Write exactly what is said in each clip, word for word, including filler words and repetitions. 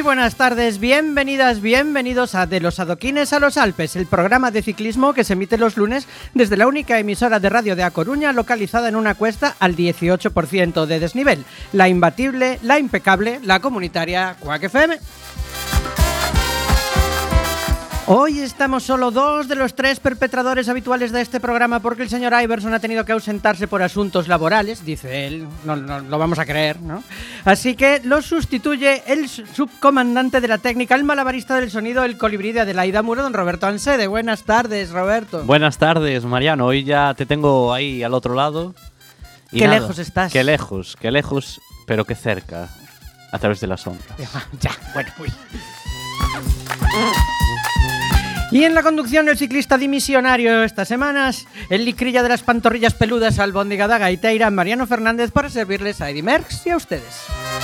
buenas tardes, bienvenidas, bienvenidos a De los Adoquines a los Alpes, el programa de ciclismo que se emite los lunes desde la única emisora de radio de A Coruña, localizada en una cuesta al dieciocho por ciento de desnivel, la imbatible, la impecable, la comunitaria Quack F M. Hoy estamos solo dos de los tres perpetradores habituales de este programa porque el señor Iverson ha tenido que ausentarse por asuntos laborales, dice él, no, no lo vamos a creer, ¿no? Así que lo sustituye el subcomandante de la técnica, el malabarista del sonido, el colibrí de Adelaida Muro, don Roberto Ansede. Buenas tardes, Roberto. Buenas tardes, Mariano. Hoy ya te tengo ahí al otro lado. Y qué nada, lejos estás. Qué lejos, qué lejos, pero qué cerca, a través de las ondas. Ya, bueno, uy. Y en la conducción el ciclista dimisionario estas semanas, el licrilla de las pantorrillas peludas albóndiga gaiteira, Mariano Fernández, para servirles a Eddy Merckx y a ustedes.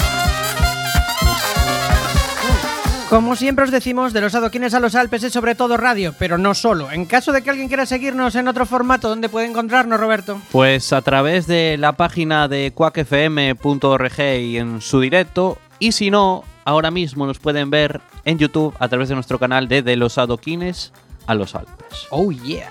Como siempre os decimos, De los Adoquines a los Alpes es sobre todo radio, pero no solo. En caso de que alguien quiera seguirnos en otro formato, ¿dónde puede encontrarnos, Roberto? Pues a través de la página de quack f m punto org y en su directo, y si no, ahora mismo nos pueden ver en YouTube a través de nuestro canal de De los Adoquines a los Alpes. Oh yeah.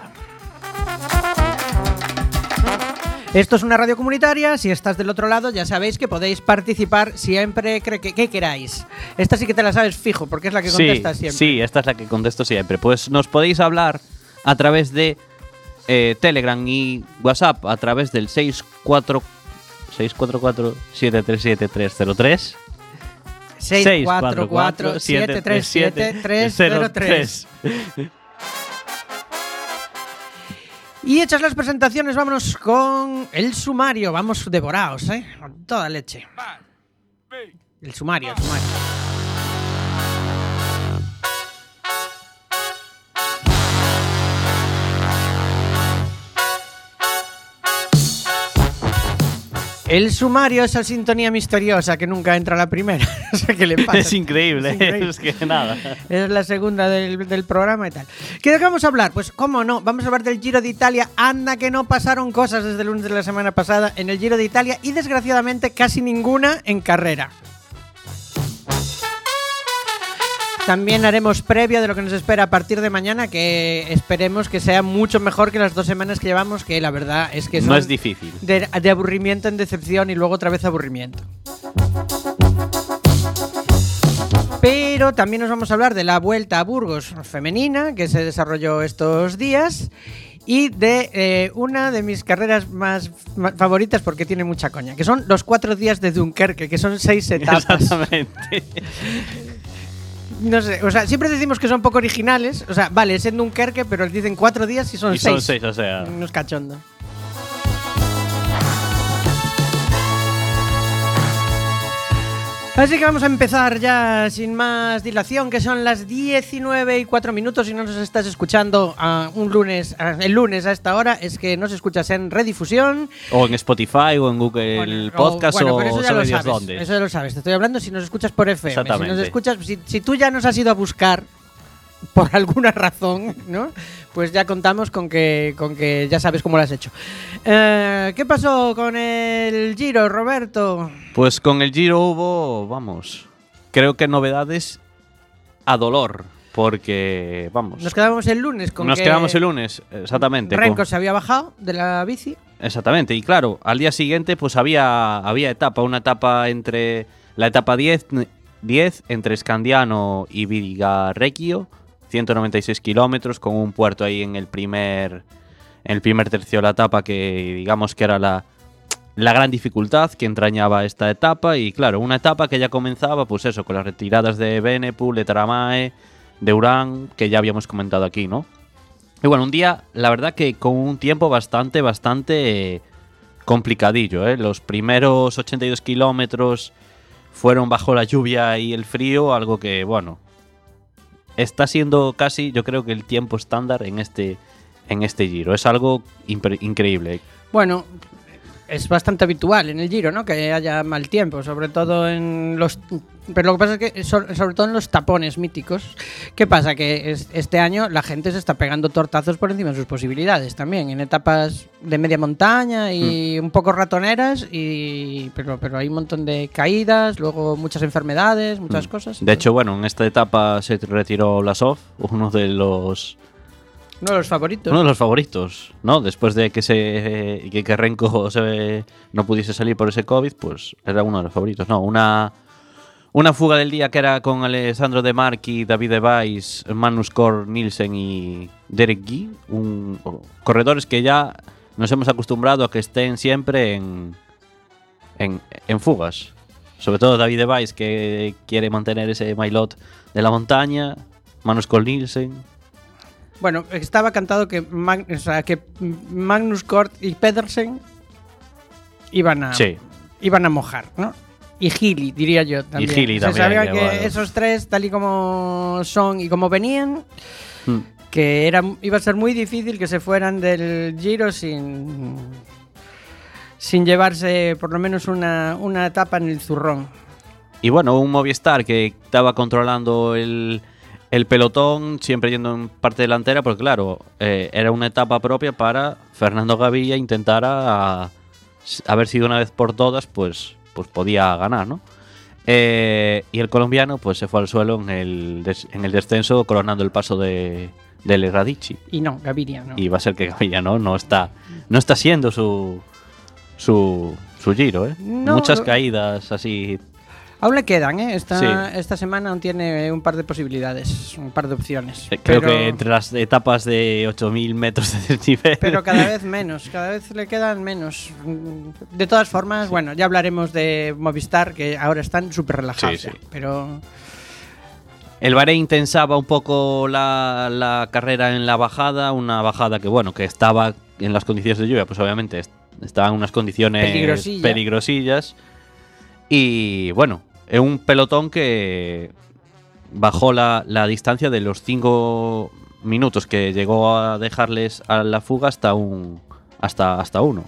Esto es una radio comunitaria. Si estás del otro lado, ya sabéis que podéis participar siempre que, que, que queráis. Esta sí que te la sabes fijo, porque es la que contestas sí, siempre. Sí, esta es la que contesto siempre. Pues nos podéis hablar a través de eh, Telegram y WhatsApp a través del seis cuatro cuatro siete tres siete tres cero tres. seis cuatro cuatro siete tres siete tres cero tres. Y hechas las presentaciones, vámonos con el sumario. Vamos devorados, ¿eh? Con toda leche. El sumario, el sumario. El sumario, esa sintonía misteriosa que nunca entra a la primera. No sé qué le pasa. Es increíble, es, increíble. Es que nada. Es la segunda del, del programa y tal. ¿Qué de qué vamos a hablar? Pues cómo no, vamos a hablar del Giro de Italia. Anda que no pasaron cosas desde el lunes de la semana pasada en el Giro de Italia y desgraciadamente casi ninguna en carrera. También haremos previa de lo que nos espera a partir de mañana, que esperemos que sea mucho mejor que las dos semanas que llevamos, que la verdad es que son no es difícil. De, de aburrimiento en decepción y luego otra vez aburrimiento. Pero también nos vamos a hablar de la Vuelta a Burgos femenina, que se desarrolló estos días, y de eh, una de mis carreras más, más favoritas porque tiene mucha coña, que son los cuatro días de Dunkerque, que son seis etapas. Exactamente. No sé, o sea, siempre decimos que son poco originales. O sea, vale, es en Dunkerque, pero dicen cuatro días y son y seis. son seis, o sea. Unos cachondos. Así que vamos a empezar ya sin más dilación, que son las diecinueve y cuatro minutos. Si no nos estás escuchando uh, un lunes, uh, el lunes a esta hora, es que nos escuchas en redifusión. O en Spotify o en Google bueno, Podcast o, bueno, o solo Dios dónde. Eso ya lo sabes, te estoy hablando si nos escuchas por F M. Exactamente. Si nos escuchas, si, si tú ya nos has ido a buscar por alguna razón, ¿no? Pues ya contamos con que, con que ya sabes cómo lo has hecho. Eh, ¿Qué pasó con el Giro, Roberto? Pues con el Giro hubo, vamos, creo que novedades a dolor, porque, vamos... Nos quedamos el lunes con Nos que quedamos el lunes, exactamente. Renko con... se había bajado de la bici. Exactamente, y claro, al día siguiente pues había, había etapa, una etapa entre la etapa diez, diez entre Scandiano y Vidigarecchio, ciento noventa y seis kilómetros, con un puerto ahí en el primer en el primer tercio de la etapa que digamos que era la, la gran dificultad que entrañaba esta etapa. Y claro, una etapa que ya comenzaba pues eso, con las retiradas de Benepul, de Taramae, de Urán, que ya habíamos comentado aquí, ¿no? Y bueno, un día, la verdad que con un tiempo bastante, bastante eh, complicadillo, ¿eh? Los primeros ochenta y dos kilómetros fueron bajo la lluvia y el frío, algo que, bueno, está siendo casi, yo creo que el tiempo estándar en este, en este Giro. Es algo increíble. Bueno, es bastante habitual en el Giro, ¿no? Que haya mal tiempo, sobre todo en los... Pero lo que pasa es que, sobre todo en los tapones míticos, ¿qué pasa? Que es, este año la gente se está pegando tortazos por encima de sus posibilidades también, en etapas de media montaña y mm. un poco ratoneras, y pero, pero hay un montón de caídas, luego muchas enfermedades, muchas mm. cosas. De hecho, bueno, en esta etapa se retiró Vlasov, uno de los... Uno de los favoritos. Uno de los favoritos, ¿no? Después de que se que, que Renko se, no pudiese salir por ese COVID, pues era uno de los favoritos. No, una, una fuga del día que era con Alessandro De Marchi, David de Weiss, Magnus Cort Nielsen y Derek Guy. Un, corredores que ya nos hemos acostumbrado a que estén siempre en, en, en fugas. Sobre todo David de Weiss, que quiere mantener ese maillot de la montaña. Magnus Cort Nielsen... Bueno, estaba cantado que, Mag, o sea, que Magnus Cort y Pedersen iban a, sí. iban a mojar, ¿no? Y Gili, diría yo también. Y Gili también. Se sabía que bueno. esos tres, tal y como son y como venían, mm. que era, iba a ser muy difícil que se fueran del Giro sin, sin llevarse por lo menos una, una etapa en el zurrón. Y bueno, un Movistar que estaba controlando el... El pelotón siempre yendo en parte delantera, porque claro, eh, era una etapa propia para Fernando Gaviria intentar a, a ver si de una vez por todas pues, pues podía ganar, ¿no? Eh, y el colombiano pues se fue al suelo en el, des, en el descenso, coronando el paso de, de Le Radici. Y no, Gaviria no. Y va a ser que Gaviria no, no está, no está siendo su, su, su Giro, ¿eh? No, Muchas no. caídas así... Aún le quedan, ¿eh? Esta, sí. esta semana aún tiene un par de posibilidades, un par de opciones. Creo pero, que entre las etapas de ocho mil metros de desnivel... Pero cada vez menos, cada vez le quedan menos. De todas formas, sí. bueno, ya hablaremos de Movistar, que ahora están súper relajados. Sí, sí. Pero... El Bahrein tensaba un poco la, la carrera en la bajada, una bajada que, bueno, que estaba en las condiciones de lluvia, pues obviamente estaba en unas condiciones Peligrosilla. peligrosillas. Y, bueno... un pelotón que bajó la, la distancia de los cinco minutos que llegó a dejarles a la fuga hasta un hasta, hasta uno.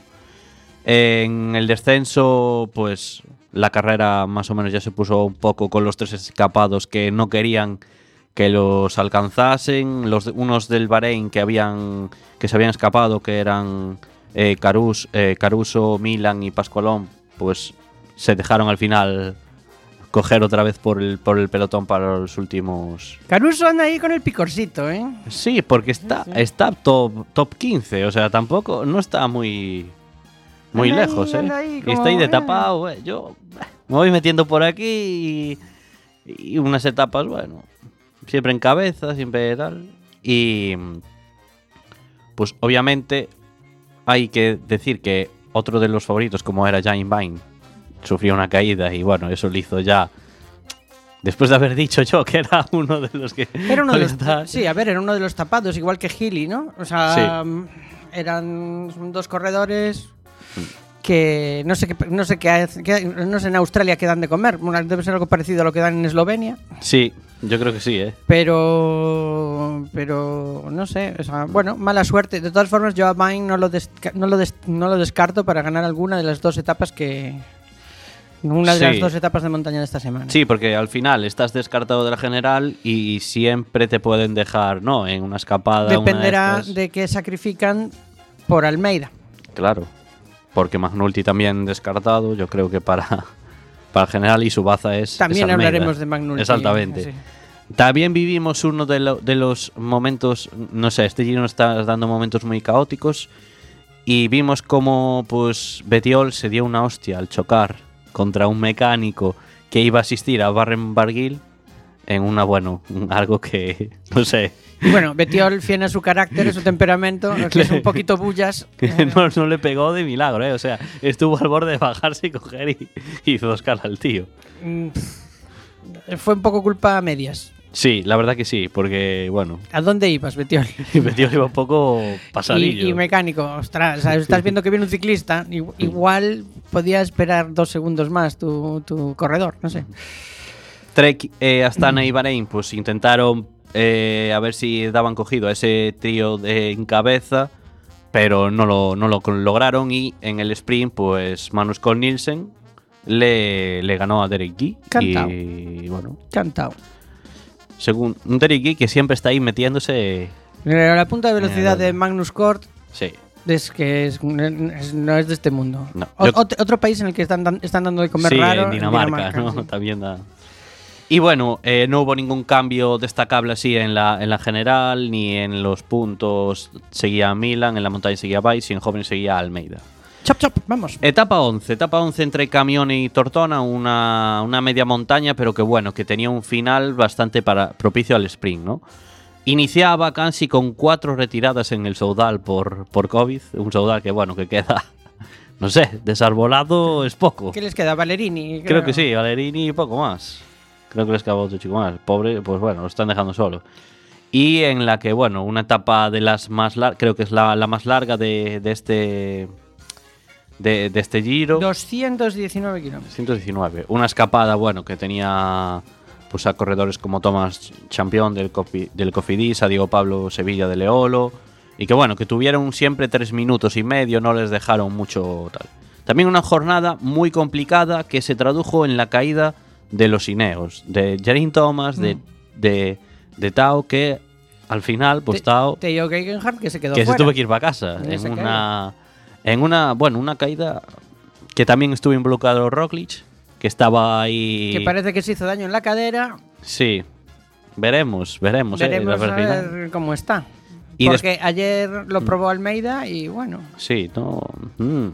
En el descenso, pues la carrera más o menos ya se puso un poco con los tres escapados que no querían que los alcanzasen. Los unos del Bahrein que habían que se habían escapado, que eran eh, Carus, eh, Caruso, Milan y Pascualón, pues se dejaron al final coger otra vez por el, por el pelotón para los últimos... Caruso anda ahí con el picorcito, ¿eh? Sí, porque está, sí, sí. está top, top quince, o sea, tampoco, no está muy muy anda lejos, ahí, ¿eh? Ahí, como, y está ahí de tapado, eh. Yo me voy metiendo por aquí y, y unas etapas, bueno, siempre en cabeza, siempre tal. Y pues obviamente hay que decir que otro de los favoritos, como era Jaime Vine, sufrió una caída y bueno, eso le hizo ya... Después de haber dicho yo que era uno de los que... Era uno de los, sí, a ver, era uno de los tapados, igual que Gili, ¿no? O sea, sí. eran dos corredores que no sé qué, no sé qué, qué, no sé en Australia qué dan de comer. Debe ser algo parecido a lo que dan en Eslovenia. Sí, yo creo que sí, ¿eh? Pero, pero no sé, o sea, bueno, mala suerte. De todas formas, yo a Vine no lo, desca- no, lo des- no lo descarto para ganar alguna de las dos etapas que... Una de sí. las dos etapas de montaña de esta semana. Sí, porque al final estás descartado de la general y siempre te pueden dejar, ¿no? En una escapada. Dependerá una de, de qué sacrifican por Almeida. Claro, porque Magnulti también descartado, yo creo que para, para el general y Subaza es También es hablaremos de Magnulti. Exactamente. Sí. También vivimos uno de, lo, de los momentos, no sé, este Giro nos está dando momentos muy caóticos y vimos como pues Bettiol se dio una hostia al chocar contra un mecánico que iba a asistir a Barren Barguil en una, bueno, algo que, no sé. Bueno, Bettiol fiel a su carácter, a su temperamento, que es un poquito bullas. no, no le pegó de milagro, ¿eh? O sea, estuvo al borde de bajarse y coger y, y hizo dos caras al tío. Fue un poco culpa a medias. Sí, la verdad que sí, porque, bueno... ¿A dónde ibas, Bettiol? Bettiol iba un poco pasadillo. Y, y mecánico, ostras, ¿sabes? Estás viendo que viene un ciclista, igual podía esperar dos segundos más tu, tu corredor, no sé. Trek, eh, Astana y Bahrein, pues intentaron eh, a ver si daban cogido a ese trío de, en cabeza, pero no lo, no lo lograron y en el sprint, pues Magnus Cole Nielsen le, le ganó a Derek Guy. Cantao. Y bueno, Cantao. según un Derek Guy que siempre está ahí metiéndose. La punta de velocidad Eh, de Magnus Cort Sí. es que es, es- no es de este mundo. No. O- Yo- ot- otro país en el que están, dan- están dando de comer Sí, raro. en Dinamarca, ¿no? sí. También da. Y bueno, eh, no hubo ningún cambio destacable así en la, en la general, ni en los puntos seguía Milan, en la montaña seguía Vice y en jóvenes seguía Almeida. Chop, chop, vamos. Etapa once, etapa once entre Camione y Tortona, una, una media montaña, pero que bueno, que tenía un final bastante para, propicio al sprint, ¿no? Iniciaba casi con cuatro retiradas en el Soudal por, por COVID, un Soudal que bueno, que queda, no sé, desarbolado es poco. ¿Qué les queda? Valerini. Creo que sí, Valerini y poco más. Creo que les queda otro chico más. Pobre, pues bueno, lo están dejando solo. Y en la que, bueno, una etapa de las más largas, creo que es la, la más larga de, de este de, de este Giro. doscientos diecinueve kilómetros. ciento diecinueve. Una escapada, bueno, que tenía pues a corredores como Tomás Champion del, Cofi, del Cofidis, a Diego Pablo Sevilla de Leolo, y que bueno, que tuvieron siempre tres minutos y medio, no les dejaron mucho tal. También una jornada muy complicada que se tradujo en la caída de los Ineos, de Geraint Thomas, de, Mm. de, de Tao, que al final, pues Te- Tao, Teo Gegenhardt, que se quedó que se fuera. tuvo que ir para casa En en esa una, en una, bueno, una caída que también estuvo involucrado Roglic, que estaba ahí. Que parece que se hizo daño en la cadera. Sí, veremos, veremos. eh, Veremos la a final. ver cómo está. Y Porque ayer lo probó Almeida y bueno. Sí, no. mm.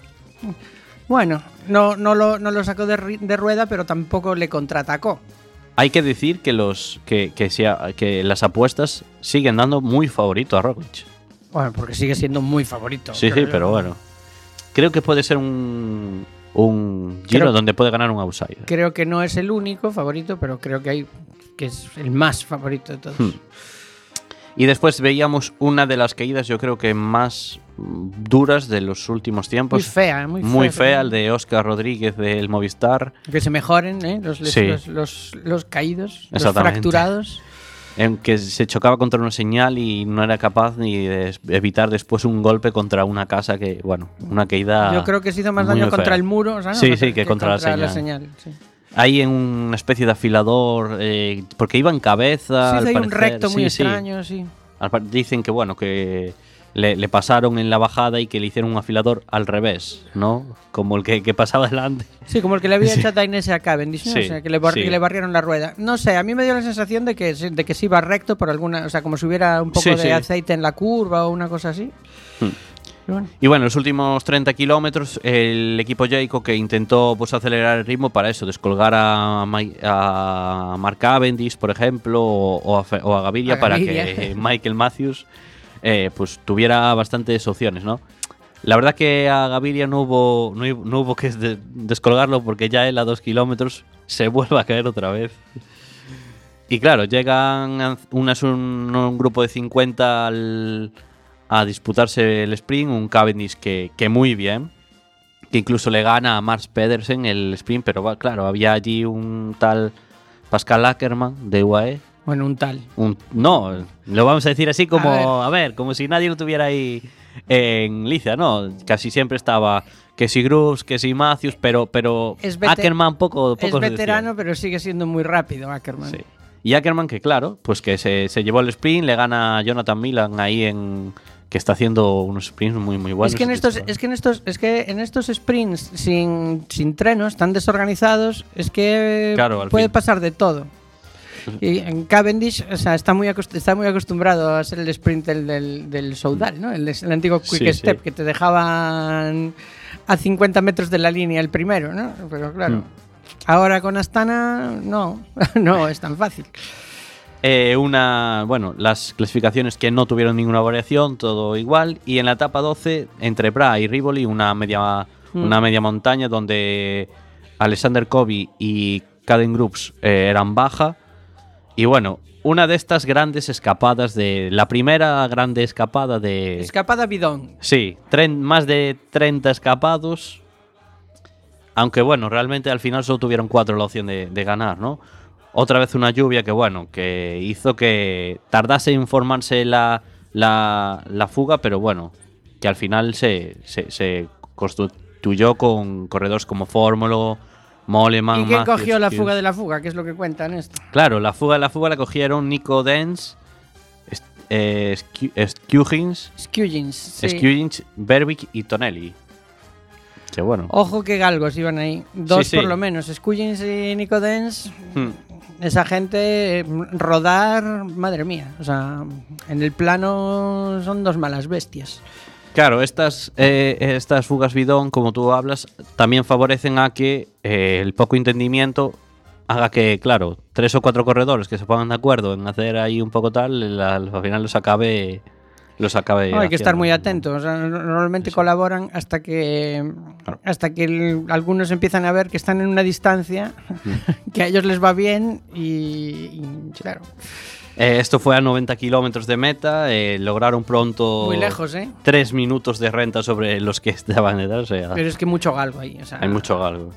Bueno, no, no, lo, no lo sacó de, ri- de rueda, pero tampoco le contraatacó. Hay que decir que los que, que, sea, que las apuestas siguen dando muy favorito a Roglic. Bueno, porque sigue siendo muy favorito. Sí, sí, creo yo. pero bueno. Creo que puede ser un, un giro Creo- donde puede ganar un outsider. Creo que no es el único favorito, pero creo que hay que es el más favorito de todos. Hmm. Y después veíamos una de las caídas, yo creo que más mm, duras de los últimos tiempos. Muy fea, muy fea. Muy fea, el de Óscar Rodríguez del Movistar, Que se mejoren, ¿eh? Los, les- Sí. los, los, los caídos, los Exactamente. fracturados. en que se chocaba contra una señal y no era capaz ni de es- evitar después un golpe contra una casa que, bueno, una caída. Yo creo que se hizo más muy, daño muy contra fea. el muro, o sea, no, Sí, sí, que contra la la señal. señal. Sí. Ahí en una especie de afilador, eh, porque iba en cabeza. Sí, al hay un parecer. recto muy Sí, sí. extraño, sí. Al par- Dicen que, bueno, que le, le pasaron en la bajada y que le hicieron un afilador al revés, ¿no? Como el que, que pasaba delante. Sí, como el que le había Sí. hecho a Dainese a Cavendish, ¿no? Sí, O sea, que le, bar- sí. que le barrieron la rueda. No sé, a mí me dio la sensación de que, se- de que se iba recto por alguna... O sea, como si hubiera un poco Sí, de sí. aceite en la curva o una cosa así. Hmm. Pero bueno. Y bueno, los últimos treinta kilómetros, el equipo Jayco que intentó pues, acelerar el ritmo para eso, descolgar a, Ma- a Mark Cavendish, por ejemplo, o, o a, Fe- o a Gaviria, A para Gaviria. que Michael Matthews eh, pues, tuviera bastantes opciones, ¿no? La verdad que a Gaviria no hubo, no, hu- no hubo que de- descolgarlo porque ya él a dos kilómetros se vuelve a caer otra vez. Y claro, llegan a- unas, un, un grupo de cincuenta al, a disputarse el sprint, un Cavendish que, que muy bien, que incluso le gana a Mars Pedersen el sprint, pero va, claro, había allí un tal Pascal Ackermann de U A E. Bueno, un tal. Un, no, lo vamos a decir así como, A ver. a ver, como si nadie lo tuviera ahí en liza, ¿no? Casi siempre estaba que si Groves, que si Matthews, pero, pero Es vete- Ackermann poco, poco Es se decía. veterano, pero sigue siendo muy rápido, Ackermann. Sí. Y Ackermann, que claro, pues que se, se llevó el sprint, le gana a Jonathan Milan ahí en que está haciendo unos sprints muy muy buenos. Es que en estos, es que en estos, es que en estos sprints sin, sin trenos tan desorganizados, es que Claro, al puede fin. pasar de todo. Y en Cavendish, o sea, está muy, acost- está muy acostumbrado a hacer el sprint del, del, del Soudal, ¿no? El, el antiguo Quick Sí, Step, sí. que te dejaban a cincuenta metros de la línea el primero, ¿no? Pero claro, Mm. ahora con Astana, no, no es tan fácil. Eh, una, bueno, las clasificaciones que no tuvieron ninguna variación, todo igual. Y en la etapa doce, entre Bra y Rivoli, una media, Mm. una media montaña donde Alexander Kobe y Caden Groups eh, eran baja. Y bueno, una de estas grandes escapadas de... La primera grande escapada de... Escapada bidón. Sí, tren- más de treinta escapados. Aunque bueno, realmente al final solo tuvieron cuatro la opción de, de ganar, ¿no? Otra vez una lluvia que bueno, que hizo que tardase en formarse la, la, la fuga, pero bueno, que al final se, se, se constituyó con corredores como Fórmulo, Moleman. ¿Y quién Matthews, cogió la Hughes. fuga de la fuga? ¿Qué es lo que cuentan esto? Claro, la fuga de la fuga la cogieron Nico Denz, Est- eh, Scu- Skujins, Skujins, sí. Skujins, Berwick y Tonelli. Que bueno. Ojo que galgos iban ahí. Dos Sí, sí. por lo menos. Skujins y Nico Denz. Hmm. Esa gente, eh, rodar, madre mía. O sea, en el plano son dos malas bestias. Claro, estas, eh, estas fugas bidón, como tú hablas, también favorecen a que eh, el poco entendimiento haga que, claro, tres o cuatro corredores que se pongan de acuerdo en hacer ahí un poco tal, la- al final los acabe. Los acabe No, hay que estar haciendo. muy atentos. O sea, no- normalmente Eso. colaboran hasta que Claro. hasta que el- algunos empiezan a ver que están en una distancia que a ellos les va bien y, y, claro, Eh, esto fue a noventa kilómetros de meta, eh, lograron pronto muy lejos, ¿eh? tres minutos de renta sobre los que estaban detrás, o sea, Pero es que mucho galgo ahí. O sea, hay mucho galgo.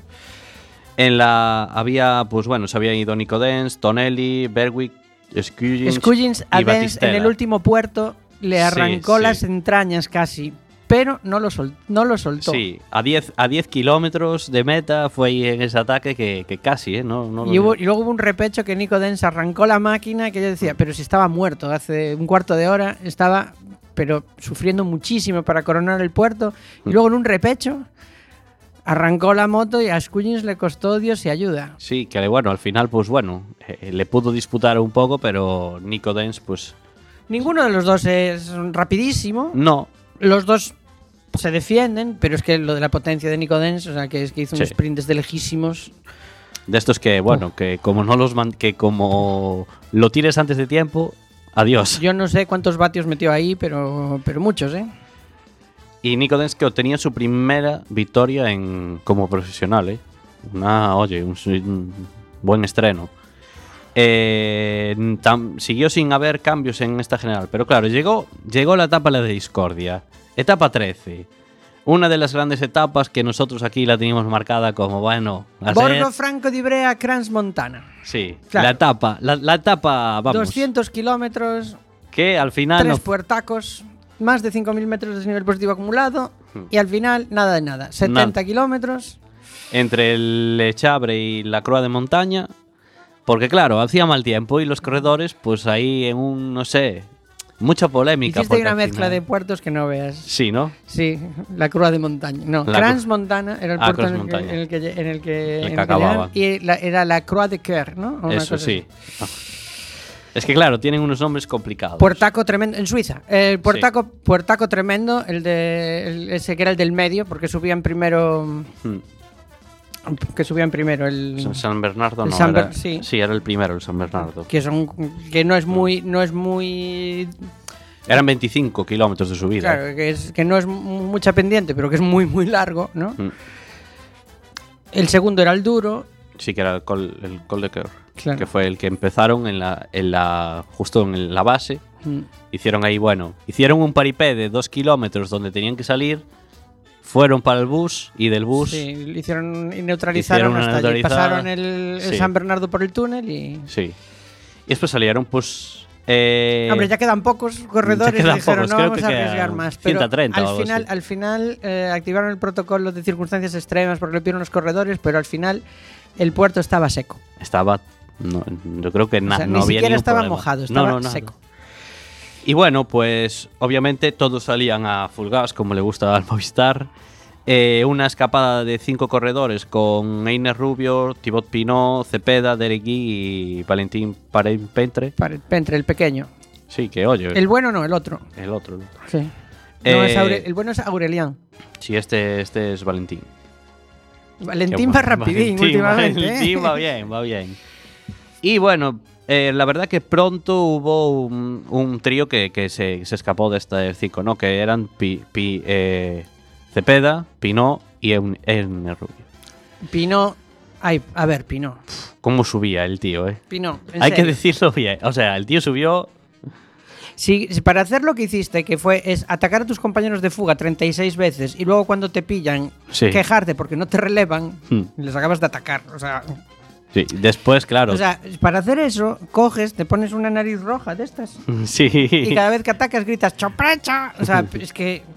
En la había, pues bueno, se habían ido Nico Denz, Tonelli, Berwick, Skujins, Skujins a y Denz Battistella. en el último puerto le Sí, arrancó sí. las entrañas casi, pero no lo, sol- no lo soltó. Sí, a diez, a diez kilómetros de meta fue ahí en ese ataque que, que casi, ¿eh? No, no lo Y, hubo- digo. y luego hubo un repecho que Nico Denz arrancó la máquina que yo decía, pero si estaba muerto hace un cuarto de hora, estaba pero sufriendo muchísimo para coronar el puerto. Y Mm. luego en un repecho arrancó la moto y a Skujins le costó Dios y ayuda. Sí, que bueno, al final, pues bueno, eh, le pudo disputar un poco, pero Nico Denz, pues Ninguno de los dos es rapidísimo. no. Los dos se defienden, pero es que lo de la potencia de Nico Denz, o sea, que es que hizo Sí. unos sprints de lejísimos. De estos que, bueno, que como no los man- que como lo tires antes de tiempo, adiós. Yo no sé cuántos vatios metió ahí, pero, pero muchos, ¿eh? Y Nico Denz que obtenía su primera victoria en como profesional, ¿eh? Una, oye, un, un buen estreno. Eh, tam- siguió sin haber cambios en esta general, pero claro, llegó, llegó la etapa la de discordia. Etapa trece. Una de las grandes etapas que nosotros aquí la teníamos marcada como, bueno, a ser- Borgo Franco di Brea, Crans Montana. sí, Claro. la etapa, la, la etapa, vamos, doscientos kilómetros, que al final tres no puertacos, más de cinco mil metros de desnivel positivo acumulado Hmm. y al final nada de nada. setenta kilómetros. entre el Echabre y la Croix de Montaña, porque claro, hacía mal tiempo y los corredores, pues ahí en un, no sé, mucha polémica. Hiciste porque una al mezcla final- de puertos que no veas. Sí, ¿no? Sí, la Cruz de Montaña. No, La Crans Cru- Montana era el Ah, puerto Crans en el, que, Montaña. en el que en el que en el que que acababan. llegaban, y la- era la Croix de Coeur, ¿no? O una Eso cosa sí. así. Es que claro, tienen unos nombres complicados. Puertaco tremendo en Suiza. El puertaco, puertaco tremendo, el de el- ese que era el del medio, porque subían primero, Hmm. que subían primero el San- San Bernardo el no San era, Ber- sí. sí, era el primero, el San Bernardo. que son que no es muy no es muy Eran veinticinco kilómetros de subida. claro, que es que no es mu- mucha pendiente, pero que es muy muy largo, ¿no? Mm. El segundo era el duro. Sí, que era el Col, el Col de Coeur, Claro. que fue el que empezaron en la, en la justo en la base. Mm. Hicieron ahí, bueno, hicieron un paripé de dos kilómetros donde tenían que salir, fueron para el bus y del bus, Sí, lo hicieron y neutralizaron Hicieron una hasta allí. neutralizada. Pasaron el, el Sí. San Bernardo por el túnel y sí. Y después salieron, pues... eh, hombre, ya quedan pocos corredores, ya quedan y dijeron, pocos, no creo vamos que a quedan arriesgar más. Pero ciento treinta o al algo final, así. al final eh, activaron el protocolo de circunstancias extremas porque le pidieron los corredores, pero al final el puerto estaba seco. Estaba... no, yo creo que na- O sea, no ni había siquiera ningún estaba problema. mojado, No, estaba no, nada. seco. Y bueno, pues obviamente todos salían a full gas, como le gusta al Movistar. Eh, una escapada de cinco corredores con Einer Rubio, Thibaut Pinot, Cepeda, Derek Guy y Valentín Parent-Pentre. Para el Pentre, el pequeño. Sí, que oye, El bueno no, el otro. el otro. el otro. Sí. No, Eh, es Aure- el bueno es Aurelian. Sí, este, este es Valentín. Valentín Qué va bueno, rapidín Valentín, últimamente. ¿eh? Valentín va bien, va bien. Y bueno, eh, la verdad que pronto hubo un, un trío que, que se, se escapó de este cinco, ¿no? Que eran Pi, Pi- eh, Cepeda, Pinot y Eun- Einer Rubio. Pinot. Ay, a ver, Pinot. ¿Cómo subía el tío, eh? Pinot. en Hay que serio. decirlo bien. O sea, el tío subió... Si, si para hacer lo que hiciste, que fue es atacar a tus compañeros de fuga treinta y seis veces y luego cuando te pillan Sí. quejarte porque no te relevan, Hmm. les acabas de atacar. O sea, Sí, después, claro. o sea, para hacer eso, coges, te pones una nariz roja de estas sí. y cada vez que atacas gritas ¡choprecha! O sea, es que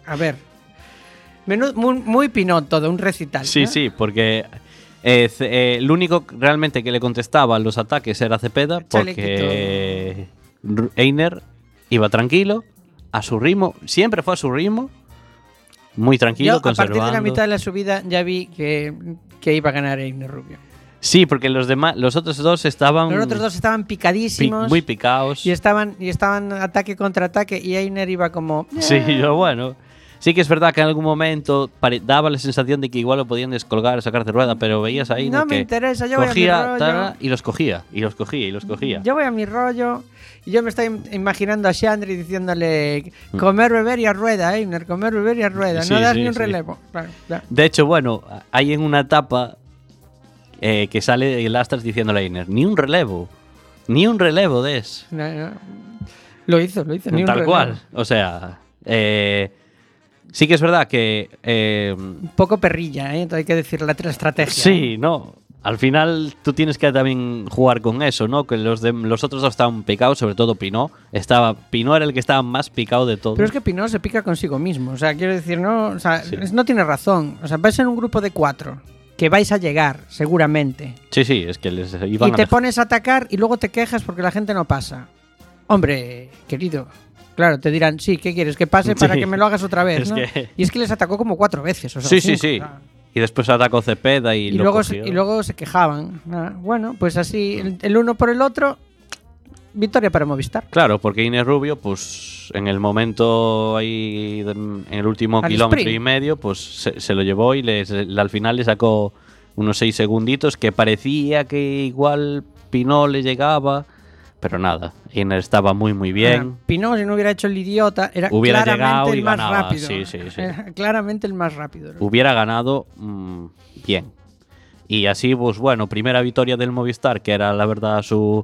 A ver. Menudo, muy, muy Pinot todo, un recital. Sí, ¿eh? sí, porque eh, c- eh, el único realmente que le contestaba a los ataques era Cepeda, porque R- Einer iba tranquilo, a su ritmo, siempre fue a su ritmo, muy tranquilo, Yo, a partir conservando. de la mitad de la subida ya vi que, que iba a ganar Einer Rubio. Sí, porque los demás, los otros dos estaban Los otros dos estaban pi- picadísimos. muy picados. Y estaban, y estaban ataque contra ataque y Einer iba como... Sí, "Eh". yo bueno. Sí que es verdad que en algún momento pare- daba la sensación de que igual lo podían descolgar, sacar de rueda, pero veías ahí No ¿no? me que interesa, yo voy a mi cogía rollo. tara, y los cogía, y los cogía, y los cogía. Yo voy a mi rollo y yo me estoy im- imaginando a Xandri diciéndole Mm. comer, beber y a rueda, Einer, comer, beber y a rueda, Sí, no das sí, ni un sí. relevo. Claro, claro. De hecho, bueno, hay en una etapa eh, que sale el Astras diciendo a Einer, ni un relevo, ni un relevo des. No, no. Lo hizo, lo hizo. Ni un Tal relevo. cual. O sea, eh, sí que es verdad que... eh, Un poco perrilla, ¿eh? Hay que decir la tra- estrategia. sí, no. Al final tú tienes que también jugar con eso, ¿no? Que los, de, los otros dos estaban picados, sobre todo Pinot. Estaba, Pinot era el que estaba más picado de todos. Pero es que Pinot se pica consigo mismo. O sea, quiero decir, no, o sea, Sí. es- no tiene razón. O sea, vais en un grupo de cuatro que vais a llegar, seguramente. Sí, sí, es que les iban Y a te dejar- pones a atacar y luego te quejas porque la gente no pasa. Hombre, querido. Claro, te dirán, sí, ¿qué quieres? Que pase para Sí. que me lo hagas otra vez, Es ¿no? que- Y es que les atacó como cuatro veces. O sea, Sí, sí, cinco, sí. o sea. Y después atacó Cepeda y, Y, lo luego, se, cogió. y luego se quejaban. Ah, bueno, pues así, el, el uno por el otro, victoria para Movistar. Claro, porque Inés Rubio, pues en el momento ahí, de- en el último Al kilómetro sprint. y medio, pues se, se lo llevó y les- al final le sacó unos seis segunditos que parecía que igual Pinot le llegaba, pero nada, Inés estaba muy muy bien. Ah, Pinot, si no hubiera hecho el idiota, era Hubiera claramente llegado y el más ganaba, rápido. sí, sí, sí. Era claramente el más rápido. Hubiera ganado mm, bien. Y así, pues bueno, primera victoria del Movistar, que era la verdad su,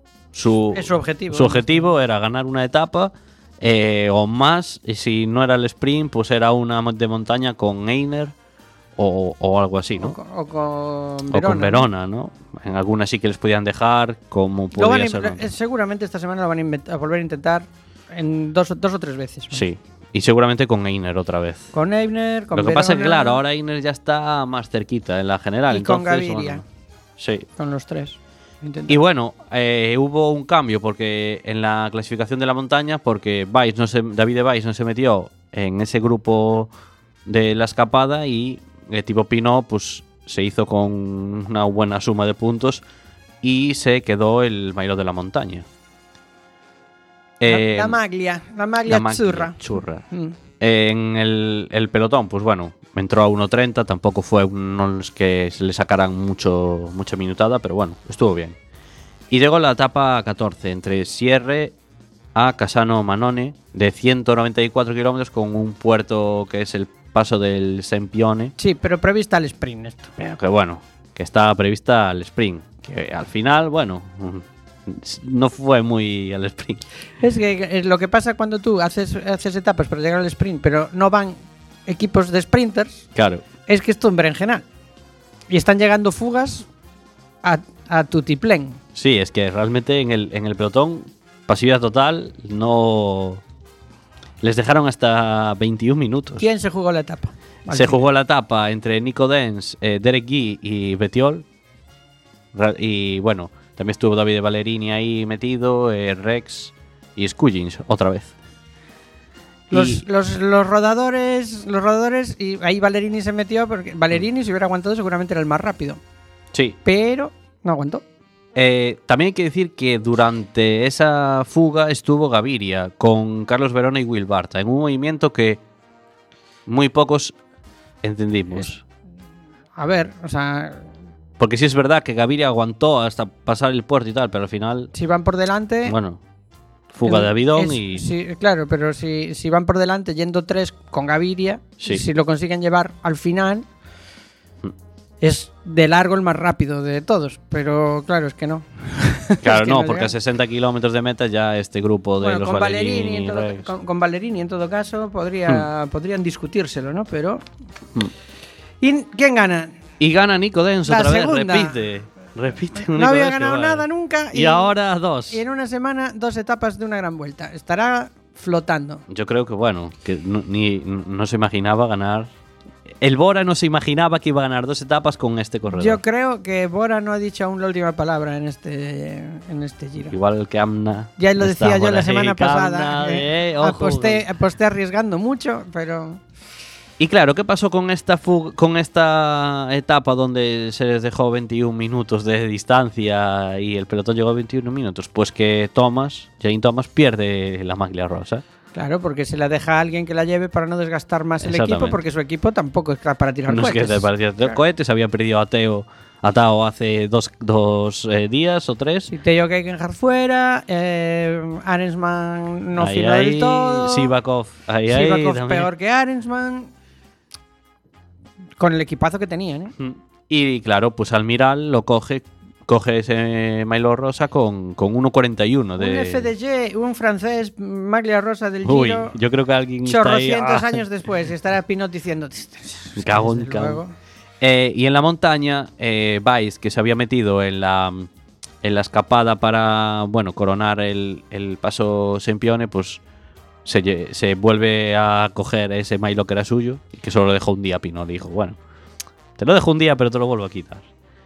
su, Es su objetivo. Su objetivo era ganar una etapa eh, o más, y si no era el sprint, pues era una mo- de montaña con Einer o, o algo así, O ¿no? con, o con O Verona. con Verona, ¿no? En algunas sí que les podían dejar, como Lo van podía a ser. in- eh, seguramente esta semana lo van a, invent- a volver a intentar en dos, o- dos o tres veces. ¿no? Sí, y seguramente con Einer otra vez. Con Eibner, con Lo que pasa es que, Verona, claro, ahora Einer ya está más cerquita en la general. Y con entonces, Gaviria. bueno, sí. Con los tres. Intenta- Y bueno, eh, hubo un cambio porque en la clasificación de la montaña, porque Weiss no se, David Weiss no se metió en ese grupo de la escapada y el tipo Pinot pues se hizo con una buena suma de puntos y se quedó el maillot de la montaña. la, Eh, la maglia, la maglia la maglia churra. churra. Mm. En el, el pelotón, pues bueno, entró a uno treinta, tampoco fue uno que se le sacaran mucho, mucha minutada, pero bueno, estuvo bien. Y llegó la etapa catorce, entre Sierre a Casano Manone, de ciento noventa y cuatro kilómetros, con un puerto que es el paso del Sempione, Sí, pero prevista el sprint esto. pero que bueno, que estaba prevista al sprint, que al final, bueno, no fue muy al sprint. Es que es lo que pasa cuando tú haces, haces etapas para llegar al sprint, pero no van equipos de sprinters, Claro. es que esto en berenjenal. Y están llegando fugas a, a tutiplén. Sí, es que realmente en el, en el pelotón, pasividad total, no... Les dejaron hasta veintiún minutos. ¿Quién se jugó la etapa? Al Se final. jugó la etapa entre Nico Dens, eh, Derek Guy y Betiol. Ra- Y bueno, también estuvo David Ballerini ahí metido, eh, Rex y Scuggins otra vez. Los, Y- los, los rodadores, los rodadores, y ahí Ballerini se metió, porque Ballerini si hubiera aguantado seguramente era el más rápido. sí. Pero no aguantó. Eh, también hay que decir que durante esa fuga estuvo Gaviria con Carlos Verona y Will Barta, en un movimiento que muy pocos entendimos. A ver, o sea, Porque sí es verdad que Gaviria aguantó hasta pasar el puerto y tal, pero al final, si van por delante... bueno, fuga el- de Abidón es- y... sí, claro, pero si, si van por delante yendo tres con Gaviria, Sí. si lo consiguen llevar al final, Mm. es de largo el más rápido de todos. Pero claro, es que no. Claro, Es que no, no porque a llega. sesenta kilómetros de meta ya este grupo de Bueno, los con Ballerini, Ballerini, en todo, Rex. con, con Ballerini en todo caso podría, podrían discutírselo, ¿no? Pero... Mm. ¿Y quién gana? Y gana Nico Dens La otra segunda. vez, repite. Repite un No Nico había Dens que ganado vale. nada nunca. Y, ahora dos. Y en una semana, dos etapas de una gran vuelta. Estará flotando. Yo creo que, bueno, que no, ni, no se imaginaba ganar. El Bora no se imaginaba que iba a ganar dos etapas con este corredor. Yo creo que Bora no ha dicho aún la última palabra en este en este Giro. Igual que Amna. Ya lo decía yo la semana ahí, pasada. Amna, eh, eh, ojo, aposté, aposté arriesgando mucho, pero... Y claro, ¿qué pasó con esta fuga, con esta etapa donde se les dejó veintiún minutos de distancia y el pelotón llegó a veintiún minutos? Pues que Thomas, Jane Thomas, pierde la maglia rosa. Claro, porque se la deja a alguien que la lleve para no desgastar más el equipo, porque su equipo tampoco es para tirar no cohetes. Es que para tirar claro. cohetes, había perdido a Teo, a Tao hace dos, dos eh, días o tres. Y Teo Gegenhardt fuera, eh, Arensman no ahí, firma ahí, del todo. Sivakov, ahí, Sivakov ahí, peor que Arensman. Con el equipazo que tenían, ¿eh? Y claro, pues Almiral lo coge, coge ese Milo Rosa con, con uno cuarenta y uno de... Un F D G, un francés, maglia rosa del Uy, Giro. yo creo que alguien está ahí, chorrocientos ah. años después estará Pinot diciendo... Cago en cago. Eh, y en la montaña, eh, Weiss, que se había metido en la, en la escapada para, bueno, coronar el, el paso Sempione, pues se, se vuelve a coger ese Milo que era suyo y que solo lo dejó un día. Pinot dijo, bueno, te lo dejo un día, pero te lo vuelvo a quitar.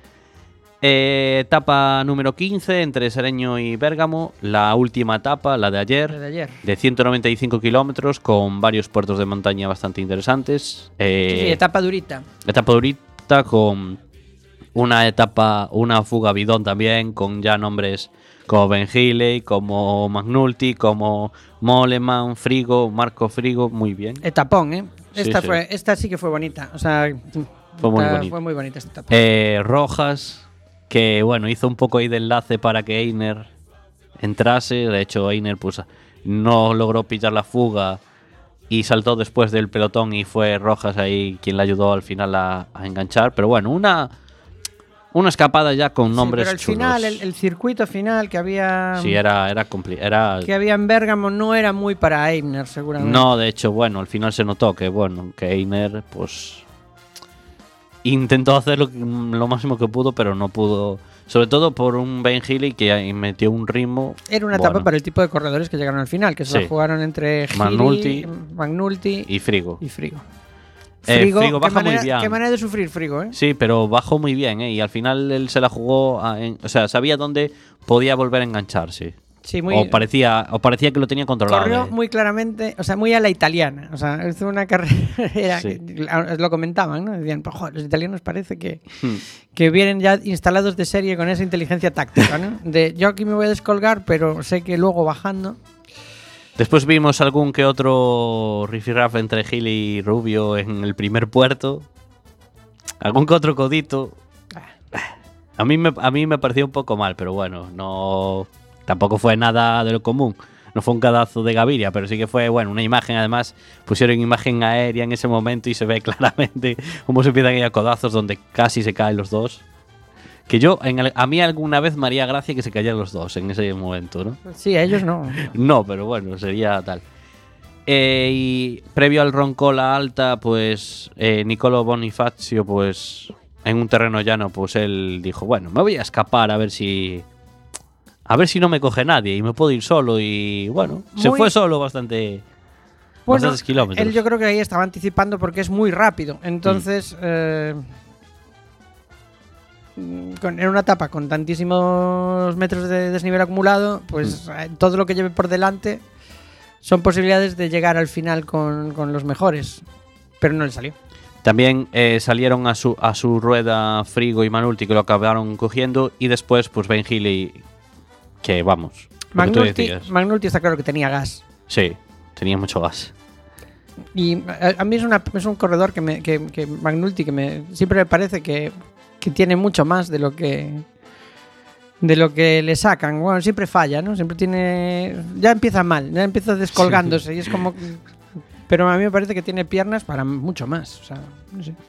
Eh, etapa número quince entre Sereño y Bérgamo, la última etapa, la de ayer, de, ayer. de ciento noventa y cinco kilómetros con varios puertos de montaña bastante interesantes. Eh, sí, sí, etapa durita. Etapa durita con una etapa, una fuga bidón también, con ya nombres como Ben Healy, como McNulty, como Moleman, Frigo, Marco Frigo, muy bien. Etapón, ¿eh? Esta, Sí, fue, sí. esta sí que fue bonita, o sea, Fue muy esta, bonita. fue muy bonita esta etapa. Eh, Rojas, que bueno, hizo un poco ahí de enlace para que Einer entrase. De hecho, Einer pues no logró pillar la fuga y saltó después del pelotón y fue Rojas ahí quien le ayudó al final a, a enganchar. Pero bueno, una, una escapada ya con nombres sí, pero el chulos. final, el, el circuito final que había Sí, era, era, compli- era que había en Bérgamo no era muy para Einer, seguramente. No, de hecho, bueno, al final se notó que, bueno, que Einer, pues intentó hacer lo, lo máximo que pudo, pero no pudo. Sobre todo por un Ben Healy que ahí metió un ritmo. Era una bueno, etapa para el tipo de corredores que llegaron al final, que se Sí. la jugaron entre McNulty, Healy, McNulty y Frigo. y Frigo. Eh, Frigo, Frigo qué baja muy manera, bien. Qué manera de sufrir Frigo, ¿eh? Sí, pero bajó muy bien, ¿eh? Y al final él se la jugó. A, en- o sea, sabía dónde podía volver a engancharse. Sí, muy, o, parecía, o parecía que lo tenía controlado. corrió ¿eh? muy claramente, o sea, muy a la italiana. O sea, hizo una carrera. Sí. Lo comentaban, ¿no? Decían, pues, joder, los italianos parece que, Hmm. que vienen ya instalados de serie con esa inteligencia táctica, ¿no? De yo aquí me voy a descolgar, pero sé que luego bajando. Después vimos algún que otro rifirraf entre Gil y Rubio en el primer puerto. Algún que otro codito. A mí me, a mí me pareció un poco mal, pero bueno, no tampoco fue nada de lo común. No fue un cadazo de Gaviria, pero sí que fue, bueno, una imagen. Además, pusieron imagen aérea en ese momento y se ve claramente cómo se empiezan a ir a codazos donde casi se caen los dos. Que yo, en el- a mí alguna vez me haría gracia que se cayeran los dos en ese momento, ¿no? Sí, a ellos no. No, pero bueno, sería tal. Eh, y previo al Roncola Alta, pues eh, Nicolo Bonifacio, pues en un terreno llano, pues él dijo, bueno, me voy a escapar a ver si... A ver si no me coge nadie y me puedo ir solo y bueno, se Muy- fue solo bastante... Bueno, bastantes kilómetros. él yo creo que ahí estaba anticipando porque es muy rápido. Entonces, eh, mm, con- en una etapa con tantísimos metros de desnivel acumulado, pues Mm. eh, todo lo que lleve por delante son posibilidades de llegar al final con, con los mejores. Pero no le salió. También eh, salieron a su, a su rueda Frigo y Manulti, que lo acabaron cogiendo, y después pues Ben Healy, que vamos, lo que tú McNulty, decías. McNulty está claro que tenía gas. Sí, tenía mucho gas. Y a, a mí es, una, es un corredor que, me, que, que McNulty que me, siempre me parece que, que tiene mucho más de lo que de lo que le sacan. Bueno, siempre falla, ¿no? Siempre tiene... Ya empieza mal, ya empieza descolgándose y es como... Pero a mí me parece que tiene piernas para mucho más. O sea, no sé.